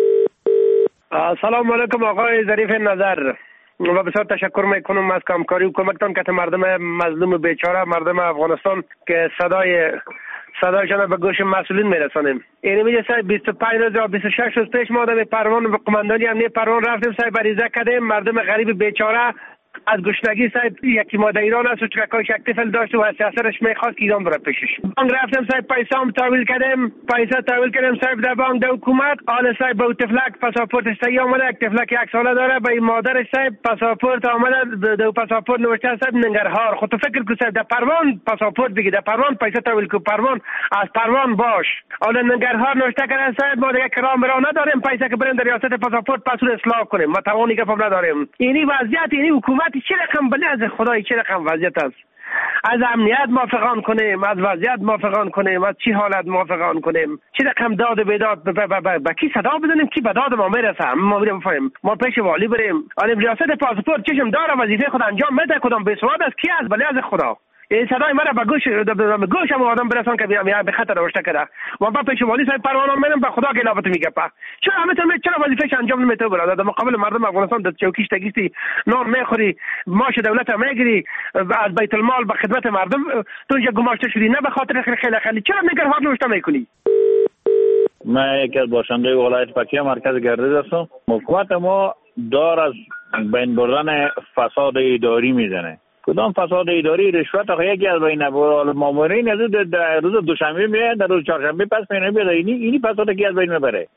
سلام علیکم آقای ظریف نظر. و بسیار تشکر میکنم از همکاری و کمکتان که مردم مظلوم بیچاره مردم افغانستان که صدای صدایشان به گوش مسئولین میرسانیم. این میگه صاحب بیست و پنج روز یا بیست و شش روز پیش ما در پروان به قماندانی امنیت پروان رفتیم صاحب بریزه کردیم. مردم غریب بیچاره از گشنگی صاحب یکی ماده ایران است و چکاکاش یک طفل داشت و از سیاستش میخواست که ایران بره پیشش. بانک رفتیم صاحب پیسه هم تحویل کردیم، پیسه تحویل کردیم صاحب در بانک در حکومت. حال صاحب به طفلک پاسپورتش صحیح آمده، یک طفلک یک ساله داره، به مادرش صاحب پاسپورت آمده، در پاسپورت نوشته صاحب ننگرهار. خود تو فکر کن صاحب در پروان پاسپورت بگی، در پروان پیسه تحویل کو، پروان از پروان باش. حالا ننگرهار نوشته کردن صاحب ما دیگه کرام را نداریم، پیسه که بریم در ریاست پاسپورت پاسپورت اصلاح کنیم، ما توانی که فهم نداریم. اینی وضعیت، اینی حکومت چه رقم بله از خدای چه رقم وضعیت است. از امنیت موافقان کنیم، از وضعیت موافقان کنیم، از چی حالت موافقان کنیم، چه رقم داد و بیداد به کی صدا بزنیم کی به داد ما میرسه. ما میریم بفهمیم، ما پیش والی بریم، علی ریاست پاسپورت چشم داره وظیفه خود انجام میده، کدام بیسواد است کی است بله از خدا. این صدای مرا به گوش به گوشم آدم برسان که بیا به خطر نوشته کرده. ما با پیش والی صاحب پروانه میرم به خدا گلابت میگه پا چرا همتون چرا وظیفهش انجام نمیده برادر؟ در مقابل مردم افغانستان در چوکیش تگیستی نان میخوری، ماش دولت میگیری، از بیت المال به خدمت مردم تو اینجا گماشته شدی، نه به خاطر خیلی خیلی خیلی چرا نگران نوشته میکنی؟ من یکی از باشنده ولایت پکتیا مرکز گردش هستم. حکومت ما دار از بین بردن فساد اداری میزنه. کدام فساد اداری؟ رشوت آخه یکی از بین مامورین از روز دوشنبه میاد در روز چهارشنبه پس میاد بیاد. اینی اینی فساد کی از بین میبره؟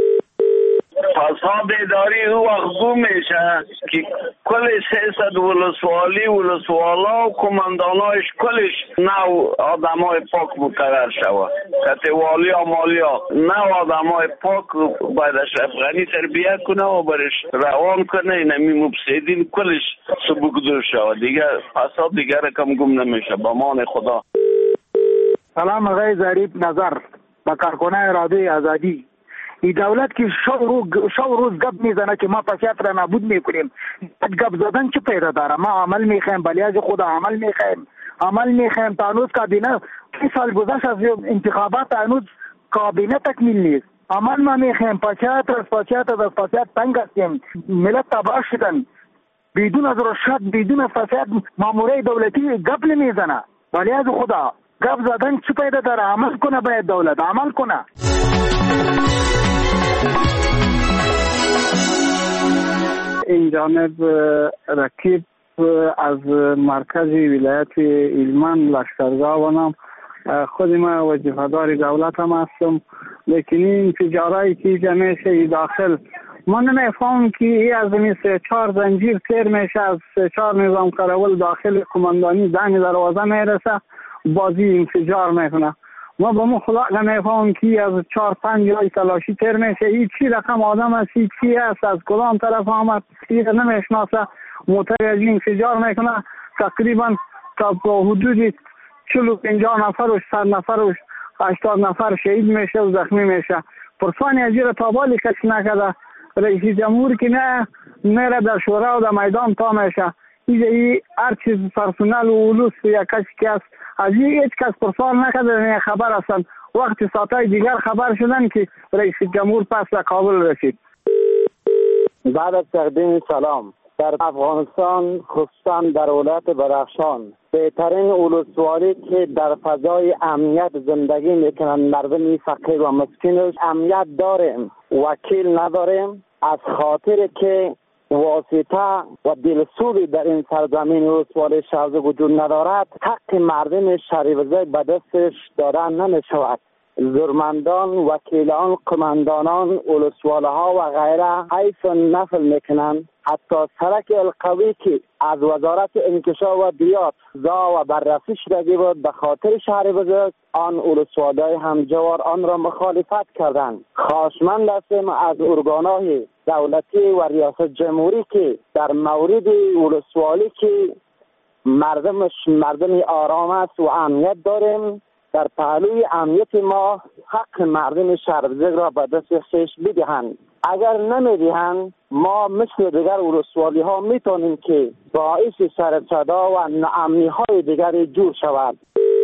فساد اداری او وقت میشه که کل سیصد ولسوالی ولسوالا و کماندانایش کلش نو آدمای پاک مقرر شود. کتی والی ها مالی ها نو آدمای پاک باید اشرف غنی تربیت کنه و برش روان کنه. اینمی مبسیدین کلش سبکدور شود. دیگه فساد دیگه رکم گم نمیشه با مان خدا. سلام آقای ظریف نظر با کارکنان رادیوی آزادی. این دولت که شو روز شو روز گپ میزنه که ما پسیات را نابود میکنیم. گپ زدن چه پیدا داره؟ ما عمل میخوایم، بلیاز خدا عمل میخوایم، عمل میخوایم. تا هنوز کابینه سی سال گذشت از انتخابات، هنوز کابینه تکمیل نیست. عمل ما میخوایم. پسیات از پسیات از پسیات تنگ هستیم. ملت تباه شدن بدون از رشوت، بدون از فساد. مامورای دولتی گپ نمیزنه، بلیاز خدا گپ زدن چه پیدا داره؟ عمل کنه، باید دولت عمل کنه. این جانب رکیب از مرکز ولایت ایلمان لشکرگاه ونم. خود ما وظیفه‌دار دولت هم هستم، لیکن این تجارایی که جمعیشه داخل من نمیفهم که این از این سه چهار زنجیر سیر میشه، از سه چهار نظام کارول داخل کماندانی زنگ دروازه میرسه، بازی انفجار میکنه. ما به ما خدا نمیفهم کی از چهار پنج جای تلاشی تر میشه، این چی رقم آدم است، چی است، از کدام طرف آمد، کی نمیشناسه، موتر از این انفجار میکنه، تقریبا تا با حدود چهل و پنجاه نفر و صد نفر و هشتاد نفر شهید میشه و زخمی میشه. پرسانی از این تابالی کسی نکرده. رئیس جمهور که نه میره در شورا و در میدان تا میشه، این هر چیز پرسنل و اولوس یا کسی که است از این هیچ کس پرسان نکرده، خبر هستن. وقتی ساعتهای دیگر خبر شدن که رئیس جمهور پس به کابل رسید. بعد از تقدیم سلام، در افغانستان خصوصا در ولایت بدخشان بهترین ولسوالی که در فضای امنیت زندگی میکنن مردم فقیر و مسکین، امنیت داریم، وکیل نداریم، از خاطر که واسطه و دلسوزی در این سرزمین ولسوالی شهر وجود ندارد، حق مردم شهریورزی به دستش دادن نمیشود. زورمندان، وکیلان، قماندانان، ولسواله ها و غیره حیف نفل میکنند. حتی سرک القوی که از وزارت انکشاف و دیات زا و بررسی شدگی بود به خاطر شهر بزرگ، آن ولسواله همجوار آن را مخالفت کردند. خواهشمند هستیم از ارگانهای دولتی و ریاست جمهوری که در مورد ولسوالی که مردمش مردم آرام است و امنیت داریم، در پهلوی امنیت ما حق مردم شهر بزرگ را به دست خویش بدهند. اگر نمیدهند ما مثل دیگر ولسوالی ها میتونیم که باعث سرصدا و ناامنی های دیگری جور شود.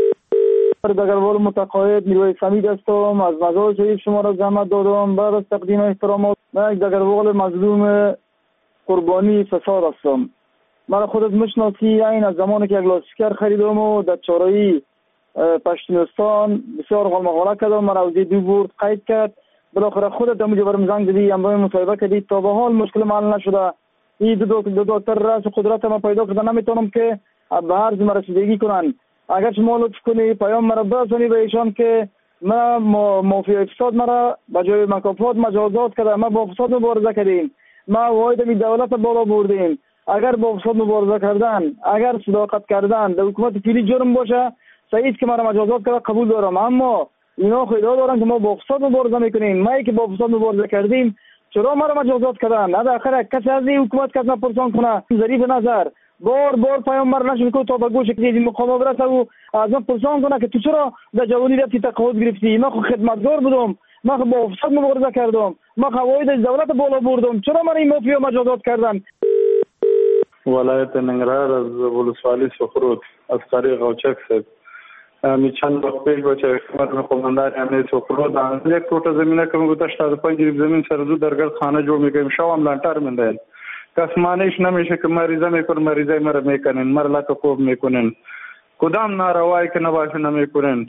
دگربال متقاعد نیروی سمید هستم، از مزار شریف شما را زحمت دادم. بعد از تقدیم احترامات، من یک دگربال مظلوم قربانی فساد هستم. من خودت میشناسی، این از زمانی که یک لاسیکر خریدم و در چهارراه پشتونستان بسیار غلمغاله کردم، من روزی دو برد قید کرد. بالاخره خودت در موجب برم زنگ زدی، امروز مصاحبه کردی، تا به حال مشکل حل نشده. این دو دکتر راز قدرت ما پیدا کردن، نمیتونم که به هر زمره رسیدگی کنن. اگر شما لطف کنی پیام مرا برسونی به ایشان که من مافیا فساد مرا به جای مکافات مجازات کرده، ما با فساد مبارزه کردیم، ما واحد می دولت بالا بردیم. اگر با فساد مبارزه کردن، اگر صداقت کردن در حکومت فعلی جرم باشه، صحیح که مرا مجازات کرده قبول دارم، اما اینا خیلی دارن که ما با فساد مبارزه میکنیم. ما که با فساد مبارزه کردیم چرا مرا مجازات کردن؟ نه آخر کسی از این حکومت کس نپرسان کنه. ظریف نظر بار بار پیامبر نشد که تا به گوش که این مقام برسه و از من پرسان کنه که تو چرا در جوانی رفتی تقاعد گرفتی؟ ما خود خدمتگار بودم، ما خود با فساد مبارزه کردم، ما قواعد دولت بالا بردم، چرا مرا این مافیا مجازات کردن؟ ولایت ننگرهار از ولسوالی سخرود از طریق قوچک سید می چند وقت پیش با چه خدمت قماندان امنیت سخرود از یک ټوټه زمینه کوم گذاشت هشتاد و پنج ریب زمین سر زود درگل خانه جوړ میکنیم شوام لانتر منده کس مانیش نمیشه که مریضه میکنن مریضه مرا میکنن مر لکه خوب میکنن کدام ناروایی که نباشه نمیکنن.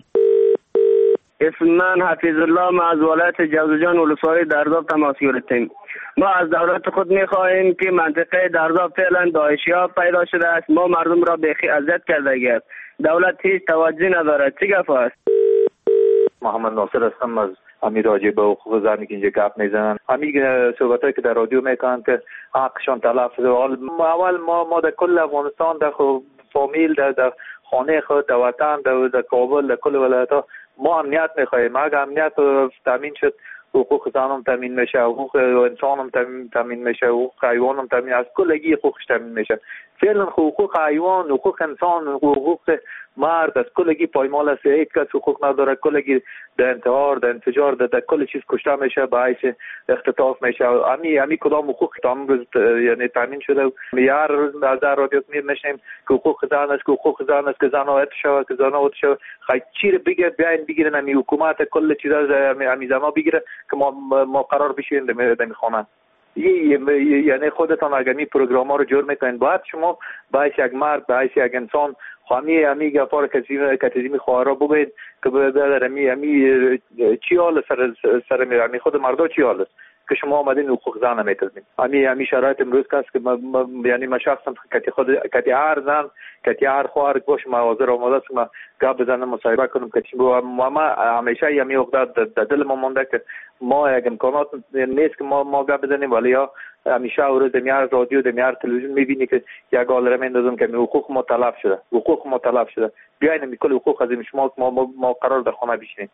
اسم من حفیظ الله، ما از ولایت جوزجان ولسوالی درزاب تماس گرفتیم. ما از دولت خود میخواهیم که منطقه درزاب فعلا داعشی ها پیدا شده است، ما مردم را بیخی اذیت کرده است، دولت هیچ توجه ندارد. چه گپ است؟ محمد ناصر هستم از همین راجع به حقوق زنی که اینجا گپ میزنن، همین صحبتایی که در رادیو میکنن که حقشان تلف شده. اول ما ما در کل افغانستان در فامیل در, در خانه خود در وطن در, در کابل در کل ولایت‌ها ما امنیت میخواهیم. اگر امنیت تامین شد حقوق زنان تامین میشه، حقوق انسان هم تامین میشه، حقوق حیوان هم تامین، از کلگی حقوقش تامین میشه. فعلا حقوق حیوان، حقوق انسان، حقوق مرد از کلگی پایمال است، هیچ کس حقوق نداره. کلگی در انتحار، در انفجار، در کل چیز کشته میشه، باعث اختطاف میشه. امی امی کدام حقوق تام روز یعنی تامین شده؟ یار روز از در رادیو میشنیم که حقوق زن است، که حقوق زن است، که زنها ات شود، که زنها ات شود. خیلی چیره بگیر بیاین بگیرن امی حکومت کل چیزا امی زنها بگیره که ما ما قرار بشیم در خانه. یعنی خودتان اگر می پروگرام ها رو جور میکنین باید شما باعث یک مرد باعث یک انسان خواهمی امی گفار کتیزی خواه را بگوید که در امی امی چی حال سر سر میرمی خود مردا چی حال است که شما آمدین حقوق زن نمیتونید. همین همین شرایط امروز است که ما, ما یعنی ما شخصا کتی خود کتی هر زن کتی هر خواهر باشه ما حاضر آماده است ما گپ بزنم مصاحبه کنم که ما ما همیشه همین عقده در دل ما مونده که ما یک امکانات نیست که ما ما گپ بزنیم، ولی یا همیشه او روز در رادیو در تلویزیون میبینی که یک عالمه میندازن که حقوق ما تلف شده، حقوق ما تلف شده. بیاین میکل حقوق از شما ما, ما ما قرار در خانه بشینیم.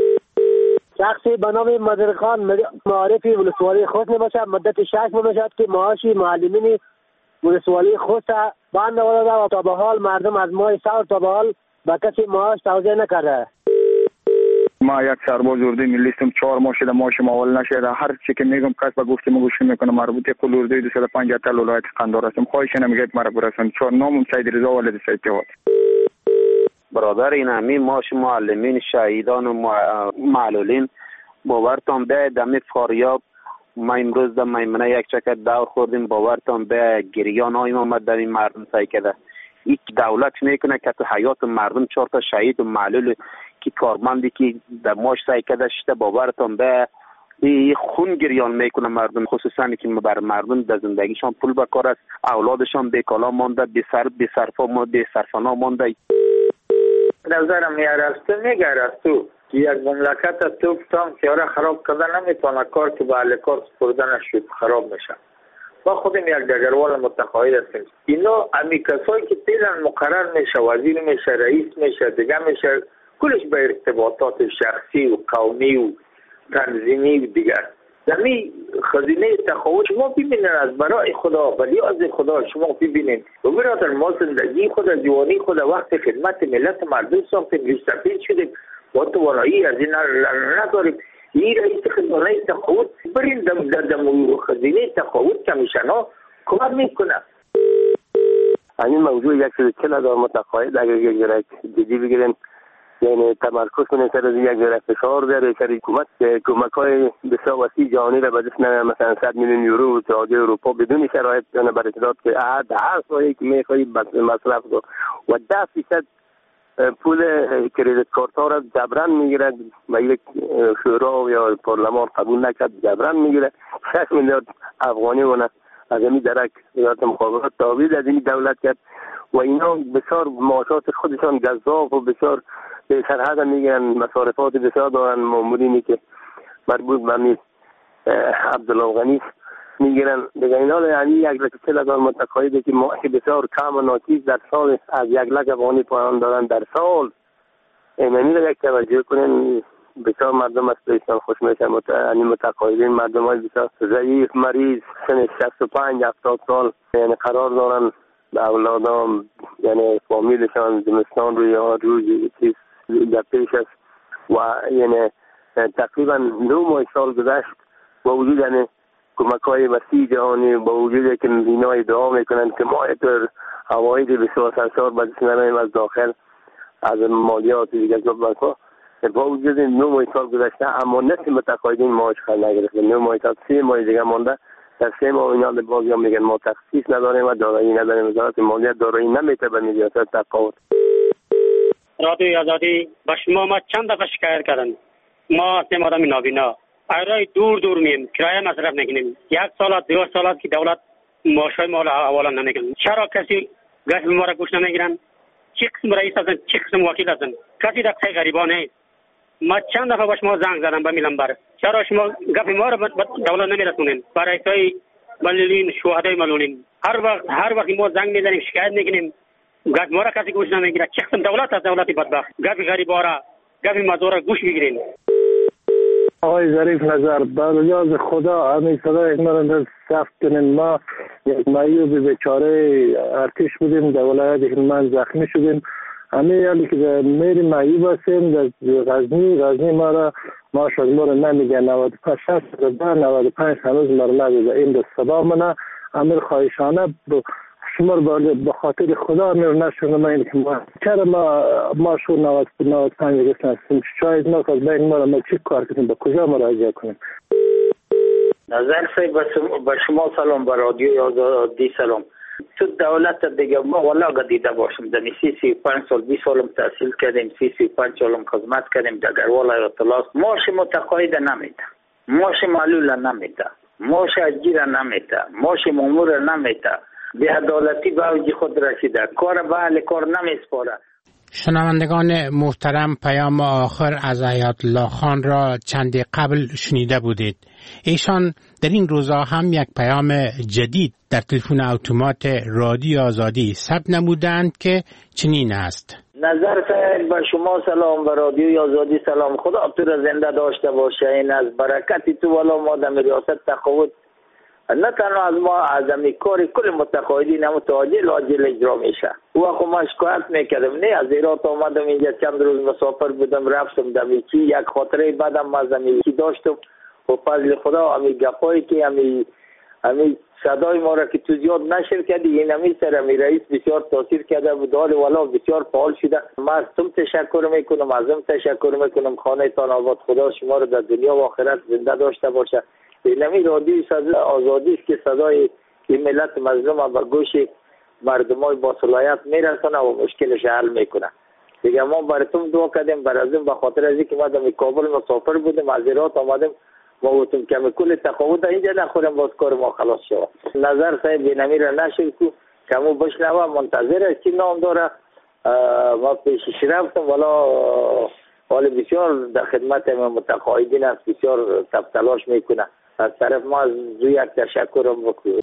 شخصی به نام مدیر خان معارفی ولسوالی خود نباشد مدت شش ماه میشد که معاشی معلمین ولسوالی خود بند آورده و تا به حال مردم از ماه سال تا به حال به کسی معاش توزیع نکرده. ما یک سرباز اردوی ملی هستم، چهار ماه شده معاش ما اول نشده. هر چی که میگم کس به گفت ما گوش نمیکنه. مربوط کل اردوی دویست و پنجاه تل ولایت قندهار هستم. خواهش نمیگید مرا برسون. چهار نامم سید رضا ولد سید جواد. برادر این همین معاش معلمین شهیدان و معلولین باورتان به دم فاریاب ما امروز در میمنه یک چکر دور خوردیم. باورتان به گریان های آمد در این مردم سعی کرده. یک دولت میکنه که تو حیات مردم چهار تا شهید و معلول که کارمندی که در ماش سعی کرده شده باورتان به این خون گریان میکنه مردم، خصوصا که بر مردم در زندگیشان پول بکار است، اولادشان بیکالا مانده، بی سر بی صرفا مانده، بی صرفانا مانده. نظرم میاره از تو میگره از تو که یک مملکت تو تام که خراب کردن نمیتونه کار که به اهل کار سپردن شد خراب میشه. ما خودم یک دگروال متقاعد هستیم. اینا امی کسایی که پیلن مقرر میشه، وزیر میشه، رئیس میشه، دیگه میشه، کلش به ارتباطات شخصی و قومی و تنظیمی و دیگر. دمی خزینه تخوش شما ببینید از برای خدا ولی از خدا شما ببینید و برادر ما زندگی خدا جوانی خدا وقت خدمت ملت مردم ساختیم مستفید شدیم و توانایی از این نداریم. این رئیس خزانه تخوت برین دم دم خزینه تخوت کمیشنا کمک میکنه. همین موضوع یک سری چل هزار متقاعد اگر یک جرک جدی بگیرن یعنی تمرکز کنه سر یک جرک فشار بیاره سر حکومت کمک های بسیار وسیع جهانی را به دست نمیاره، مثلا صد میلیون یورو اتحادیه اروپا بدون شرایط کنه بر اعتقاد که هر ساحه‌ای که میخوای مصرف کن و ده فیصد پول کریدیت کارت ها را جبران میگیره و یک شورا یا پارلمان قبول نکرد جبران میگیره. شش میلیارد افغانی ونه از این درک وزارت مخابرات تحویل از این دولت کرد و اینا بسیار معاشات خودشان گزاف و بسیار به سرحد میگیرن، مصارفات بسیار دارن. مامورینی که مربوط به می عبدالله غنی میگیرن دیگه اینا یعنی یک لک چهل هزار متقاعدی که ما بسیار کم و ناچیز در سال از یک لک افغانی پایان دارن در سال. اینمی را یک توجه کنین بسیار مردم از پیشان خوش میشن. یعنی متقاعدین مردم های بسیار ضعیف مریض سن شصت و پنج هفتاد سال یعنی قرار دارن به اولادام یعنی فامیلشان زمستان روی ها روی چیز در پیش است و یعنی تقریبا دو ماه سال گذشت با وجود یعنی کمک های وسیع جهانی با وجودی که اینا ادعا میکنن که ما اتر عواید بسیار سرشار به دست نمیم از داخل از مالیات دیگه بانک‌ها با وجود نو ماه سال گذشته اما نصف متقاعدین معاش خرج نگرفتن. نو ماه سال سه ماه دیگه مونده، در سه ماه اینا به بازی هم میگن ما تخصیص نداریم و دارایی نداریم. وزارت مالیات دارایی نمیته به میلیارد تقاعد. رادیوی آزادی با شما ما چند دفعه شکایت کردن. ما هستیم آدم نابینا، ایرای دور دور میم، کرایه مصرف نکنیم. یک سال دو سال که دولت معاشای ما را حواله نمیکنه. چرا کسی گپ ما را گوش نمیگیرن؟ چه قسم رئیس هستن، چه قسم وکیل هستن؟ کسی در پی غریبان نیست. ما چند دفعه با شما زنگ زدم به میلنبر، چرا شما گپ ما را به دولت نمیرسونین؟ برای های ملولین شهدای ملولین هر وقت هر وقت ما زنگ میزنیم شکایت میکنیم گپ ما را کسی گوش نمیگیره. چه قسم دولت است؟ دولت بدبخت گپ غریبا را گپ مزور را گوش بگیرین. آقای ظریف نظر بر نیاز خدا همین صدای ما را ثبت کنین. ما یک معیوب بیچاره ارتش بودیم در ولایت هلمند زخمی شدیم. همین یعنی که میری معیوب هستیم در غزنی غزنی ما را ما شد ما را نمیگه نود و پنج شصت نود و پنج هنوز ما را نمیگه. این دو سبا منه امیر خواهشانه شما رو به خاطر خدا امیر نشونه ما این که ما چرا ما ما شو نود و پنج گفتن هستیم شاید ما که بین ما را ما چی کار کنیم به کجا مراجعه کنیم. نظر صاحب با شما سلام، با رادیو آزادی سلام. تو دولت دیگه ما والا دیده باشم در سی سی پنج سال بیست سالم تحصیل کردیم، سی سی پنج سالم خدمت کردیم در گروال اطلاعات. معاش متقاعد نمیده ماش معلول نمیده، ماش اجیر نمیده، ماش مامور نمیده، بی‌عدالتی به اوج خود رسیده، کار به اهل کار نمیسپاره. شنوندگان محترم، پیام آخر از حیات الله خان را چندی قبل شنیده بودید. ایشان در این روزها هم یک پیام جدید در تلفن اتومات رادیو آزادی ثبت نمودند که چنین است: نظر صاحب به شما سلام، به رادیو آزادی سلام. خدا تو را زنده داشته باشه. این از برکت تو والا ما در ریاست تقاعد نه تنها از ما از کار کل متقاعدین متعاجل عاجل اجرا میشه. و خب ما شکایت میکردم، نه از ایران آمدم اینجا چند روز مسافر بودم، رفتم دمیچی، یک خاطره بعدم از دمیچی داشتم و فضل خدا امی گپایی که امی امی صدای ما را که تو زیاد نشر کردی، این امی سر امی رئیس بسیار تاثیر کرده بود، حال والا بسیار فعال شده. ما از تم تشکر میکنم، ازم تشکر میکنم. خانه تان آباد، خدا شما را در دنیا و آخرت زنده داشته باشه. اینمی رادیو آزادی است که صدای این ملت مظلوم به گوش مردمای با صلاحیت میرسونه و مشکلش حل میکنه. دیگه ما براتون دعا کردیم، برازم به خاطر از اینکه ما در کابل مسافر بودیم، از ایران آمدیم، ما گفتیم که کل تقاعد اینجا نخوریم، باز کار ما خلاص شد. نظر صاحب اینمی را نشد که کمو بشنوه، منتظر است که نام داره. ما پیشش رفتم، والا حال بسیار در خدمت متقاعدین است، بسیار تب تلاش میکنه. از طرف ما از روی یک تشکرم بکنیم.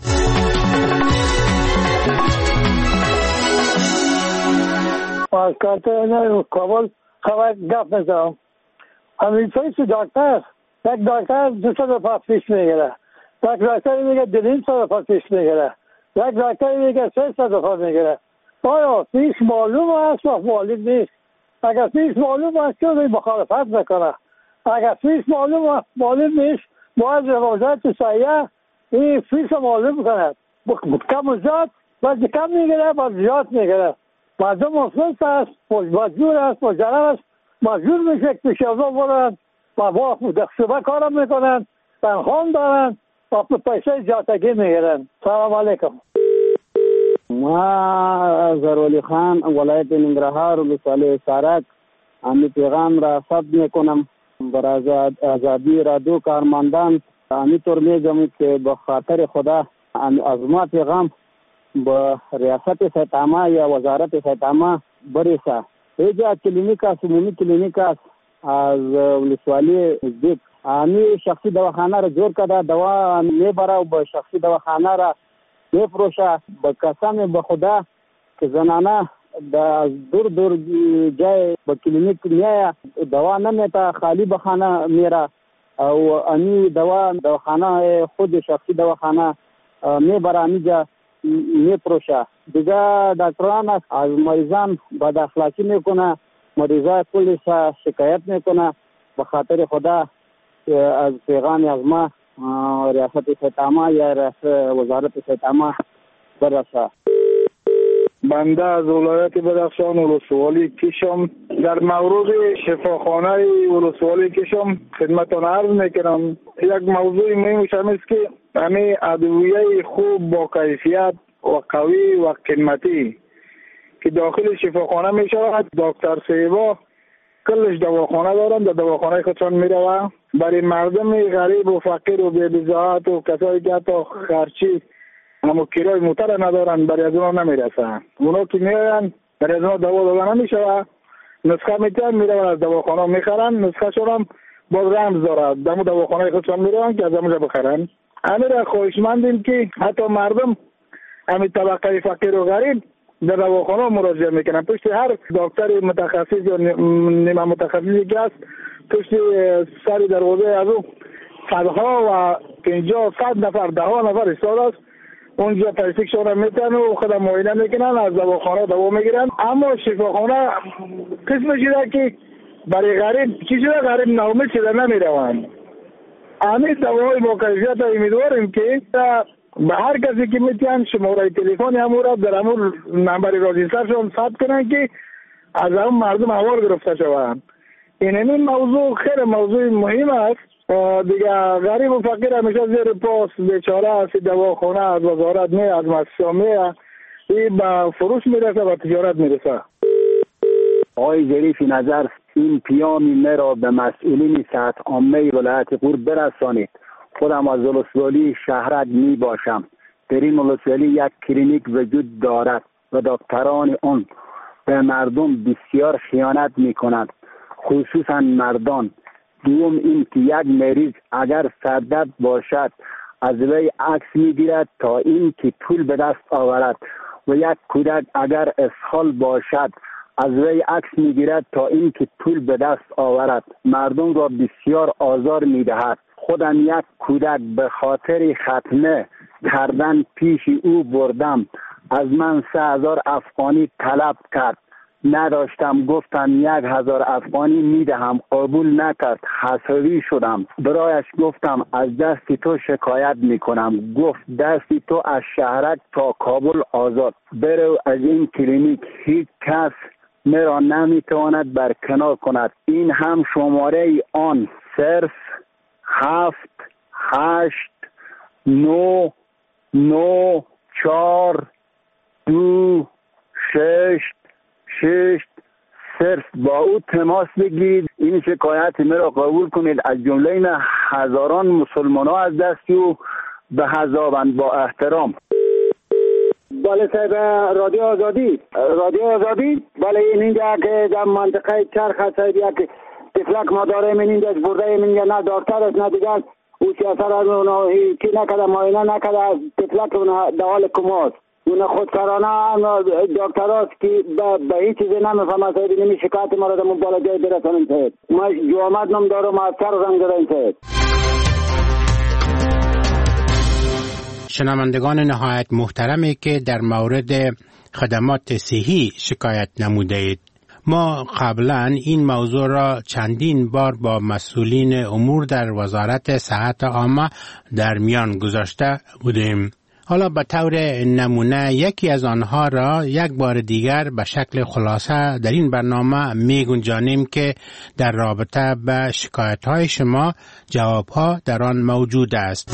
از کارتر کابل خبر گفت میزنم. همین فیس دکتر، یک دکتر دو سال پس پیش میگیره، یک دکتر میگه دو سال پس پیش میگیره، یک دکتر میگه سه سال پس میگیره. آیا پیش معلوم است و معلوم نیست؟ اگر پیش معلوم است که مخالفت میکنه، اگر پیش معلوم معلوم نیست باید وزارت صحیح این فیس معلوم کند. کم و زیاد باید کم میگیره، باید زیاد میگیره. مردم مفلس است، مجبور است، مجرم است، مجبور میشه که پیشازا برن و با دخشبه کارم میکنن، تنخوان دارن و پیسه جاتگی میگیرن. سلام علیکم. ما زرولی خان، ولایت ننگرهار، ولسوالی سارک، امی پیغام را ثبت میکنم برای آزادی رادیو کارمندان. همینطور میگم که به خاطر خدا از ما پیغام به ریاست سیتاما یا وزارت سیتاما بریسه. اینجا کلینیک است، عمومی کلینیک است از ولسوالی نزدیک. امی شخصی دواخانه را جور کرده، دوا میبره و به شخصی دواخانه را میفروشه. به قسم به خدا که زنانه از دور دور جای به کلینیک میایه، دوا نمیته، خالی به خانه میره او امی دوا دواخانه خود شخصی دواخانه میبره امیجا میفروشه. دیگه دکتران از مریضان بد اخلاقی میکنه، مریضای پولیس شکایت میکنه. به خاطر خدا از پیغام از ما ریاست سیتاما یا وزارت سیتاما برسه. بنده از ولایت بدخشان ولسوالی کشم، در مورد شفاخانه ولسوالی کشم خدمتتان عرض میکنم. یک موضوع مهمش است که همه ادویه خوب با کیفیت و قوی و قیمتی که داخل شفاخانه می شود، دکتر سیبا کلش دواخانه دارن، در دواخانه خودشان می روند. برای مردم غریب و فقیر و بی‌بضاعت و کسایی که حتی خرچی اما کرای موتر ندارن، برای از اونا نمیرسن. اونا که میاین برای از اونا دوا داده نمیشه، نسخه میتن میرون از دواخانه میخرن، نسخه شون هم باز رمز دارد، دمو دواخانه خودشان میرون که از همونجا بخرن. همین را خواهشمندیم که حتی مردم همین طبقه فقیر و غریب در دواخانه مراجعه میکنن. پشت هر دکتر متخصص یا نیمه متخصصی که هست، پشت سر دروازه از او صدها و پنجاه صد نفر ده ها نفر استاد است. اونجا پیسکشون میتن و خودم معاینه میکنن، از دواخانه دوا میگیرن. اما شفاخانه قسم شده که برای غریب چی شده، غریب ناامید شده نمیروند. همین دوای با کیفیت امیدواریم که به هر کسی که میتونن شماره تلفن همون در همون نمبر راجسترشون ثبت کنن که از اون مردم احوال گرفته شوند. این این موضوع خیلی موضوع مهم است. دیگه غریب و فقیر همیشه زیر پاس بیچاره است. دواخانه از وزارت نه، از مؤسسه نه، این به فروش میرسه و تجارت میرسه. آقای ظریف نظر این پیامی مرا به مسئولین صحت عامه ولایت غور برسانید. خودم از ولسوالی شهرک می باشم. در این ولسوالی یک کلینیک وجود دارد و دکتران آن به مردم بسیار خیانت می کند، خصوصا مردان. دوم این که یک مریض اگر سردرد باشد از وی عکس می گیرد تا این که پول به دست آورد و یک کودک اگر اسهال باشد از وی عکس می گیرد تا این که پول به دست آورد. مردم را بسیار آزار می دهد. خودم یک کودک به خاطر ختنه کردن پیش او بردم، از من سه هزار افغانی طلب کرد، نداشتم، گفتم یک هزار افغانی میدهم، قبول نکرد، حسابی شدم. برایش گفتم از دست تو شکایت میکنم، گفت دست تو از شهرک تا کابل آزاد، برو از این کلینیک، هیچ کس مرا نمیتواند برکنار کند. این هم شماره آن صرف هفت هشت نو نو چار دو شش شش صرف با او تماس بگیرید. این شکایت مرا قبول کنید. از جمله این هزاران مسلمان ها از دست او به حذابند. با احترام. بله صاحب، رادیو آزادی رادیو آزادی بله، این اینجا که در منطقه چرخ هست صاحب، یک تفلک ما داریم، این اینجا برده این اینجا نه دکتر است نه دیگر، او سیاست از اون چی نکده، معاینه نکده، از تفلک اون دوال کماست، اون خودسرانه دکتر است که به هیچ چیزی نمیفهمه صاحب. نمی شکایت ما را در بالا جای برسانیم صاحب. ما جوامت نم دارم از سر رنگ داریم صاحب. شنوندگان نهایت محترمی که در مورد خدمات صحی شکایت نموده اید، ما قبلا این موضوع را چندین بار با مسئولین امور در وزارت صحت عامه در میان گذاشته بودیم. حالا به طور نمونه یکی از آنها را یک بار دیگر به شکل خلاصه در این برنامه می گنجانیم که در رابطه به شکایت‌های شما جوابها در آن موجود است.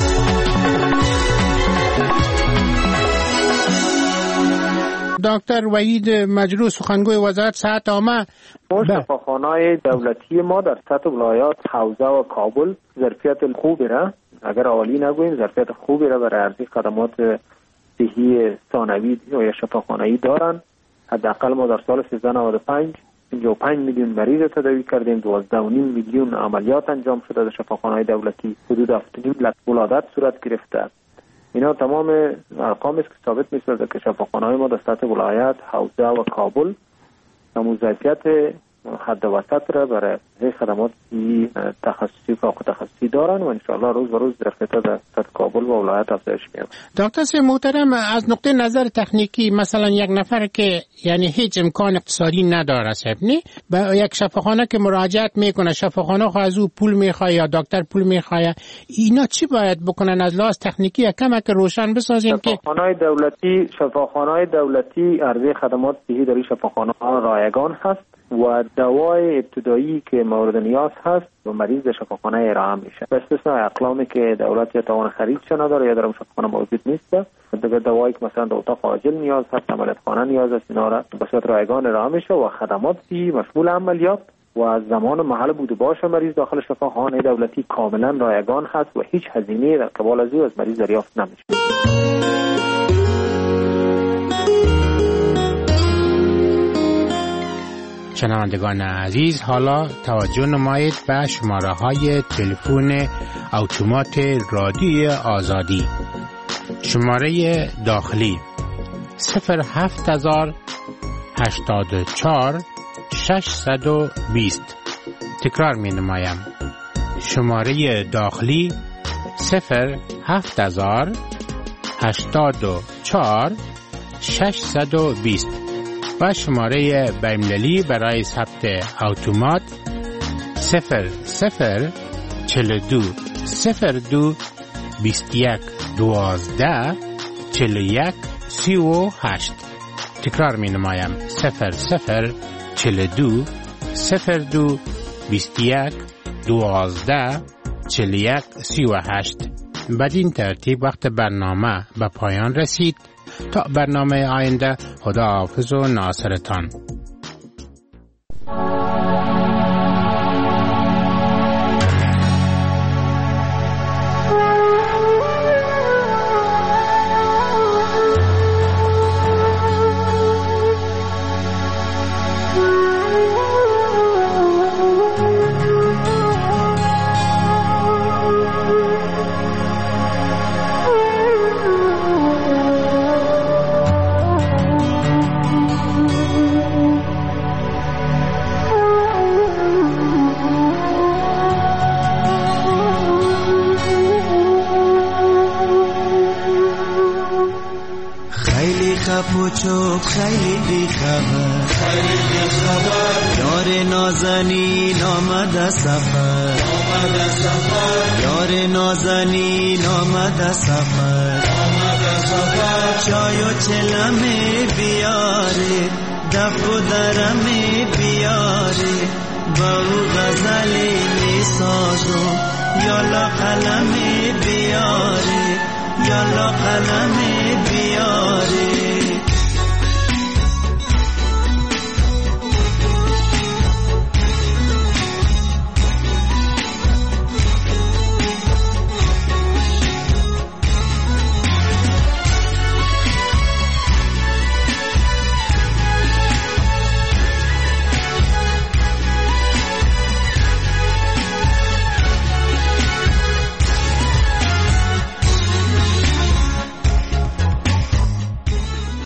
دکتر وحید مجروح، سخنگوی وزارت صحت عامه، شفاخانه‌های دولتی ما در سطح ولایات حوزه و کابل ظرفیت خوبی را، اگر عالی نگوییم ظرفیت خوبی را برای ارزی خدمات صحی ثانوی یا شفاخانه‌ای دارند. حداقل ما در سال سیزده نود و پنج پنجاه و پنج میلیون مریض تداوی کردیم، دوازده و نیم میلیون عملیات انجام شده در شفاخانه‌های دولتی، حدود هفت و نیم لک ولادت صورت گرفته. اینا تمام ارقام است که ثابت می‌سازد که شفاخانه‌های ما در سطح ولایت، حوزه و کابل همون ظرفیت حد وسط را برای خدمات تخصصی فوق تخصصی دارن و ان شاء الله روز به روز ظرفیت در سطح کابل و ولایت افزایش می‌یابد. دکتر سی محترم، از نقطه نظر تکنیکی مثلا یک نفر که یعنی هیچ امکان اقتصادی نداره صاحب، نه به یک شفاخانه که مراجعت میکنه، شفاخانه خو از او پول میخواد یا دکتر پول میخواد، اینا چی باید بکنن از لحاظ تکنیکی کم که روشن بسازیم که شفاخانه‌های دولتی شفاخانه‌های دولتی عرضه خدمات صحی در شفاخانه‌ها رایگان هست و دوای ابتدایی که مورد نیاز هست و مریض در شفاخانه ارائه میشه. به استثناء اقلامی که دولت یا توان خریدش نداره یا در اون شفاخانه موجود نیست، دیگه دوایی که مثلا در اتاق عاجل نیاز هست، عملیات خانه نیاز هست، اینا را به صورت رایگان ارائه میشه و خدمات صحی مشمول عملیات و از زمان محل بود و باش مریض داخل شفاخانه دولتی کاملا رایگان هست و هیچ هزینه در قبال از او از مریض دریافت نمیشه. شنوندگان عزیز، حالا توجه نمایید به شماره های تلفن اتومات رادیوی آزادی. شماره داخلی صفر هفت هزار هشتاد و چهار ششصد و بیست. تکرار می نمایم. شماره داخلی صفر هفت هزار هشتاد و چهار ششصد و بیست و شماره بین‌المللی برای ثبت اتومات صفر صفر چهل و دو صفر دو بیست و یک دوازده چهل و یک سی و هشت. تکرار می نمایم صفر صفر چهل و دو صفر دو بیست و یک دوازده چهل و یک سی و هشت. بدین ترتیب وقت برنامه به پایان رسید. تا برنامه آینده، خدا حافظ و ناصرتان. خف و چوب خیلی بی خبر خیلی بی خبر یار نازنین آمد سفر آمد سفر یار نازنین آمد سفر آمد سفر چای و چلمه بیاره دف و درمه بیاره با او غزل می سازم یالا قلم بیاره یالا قلم بیاره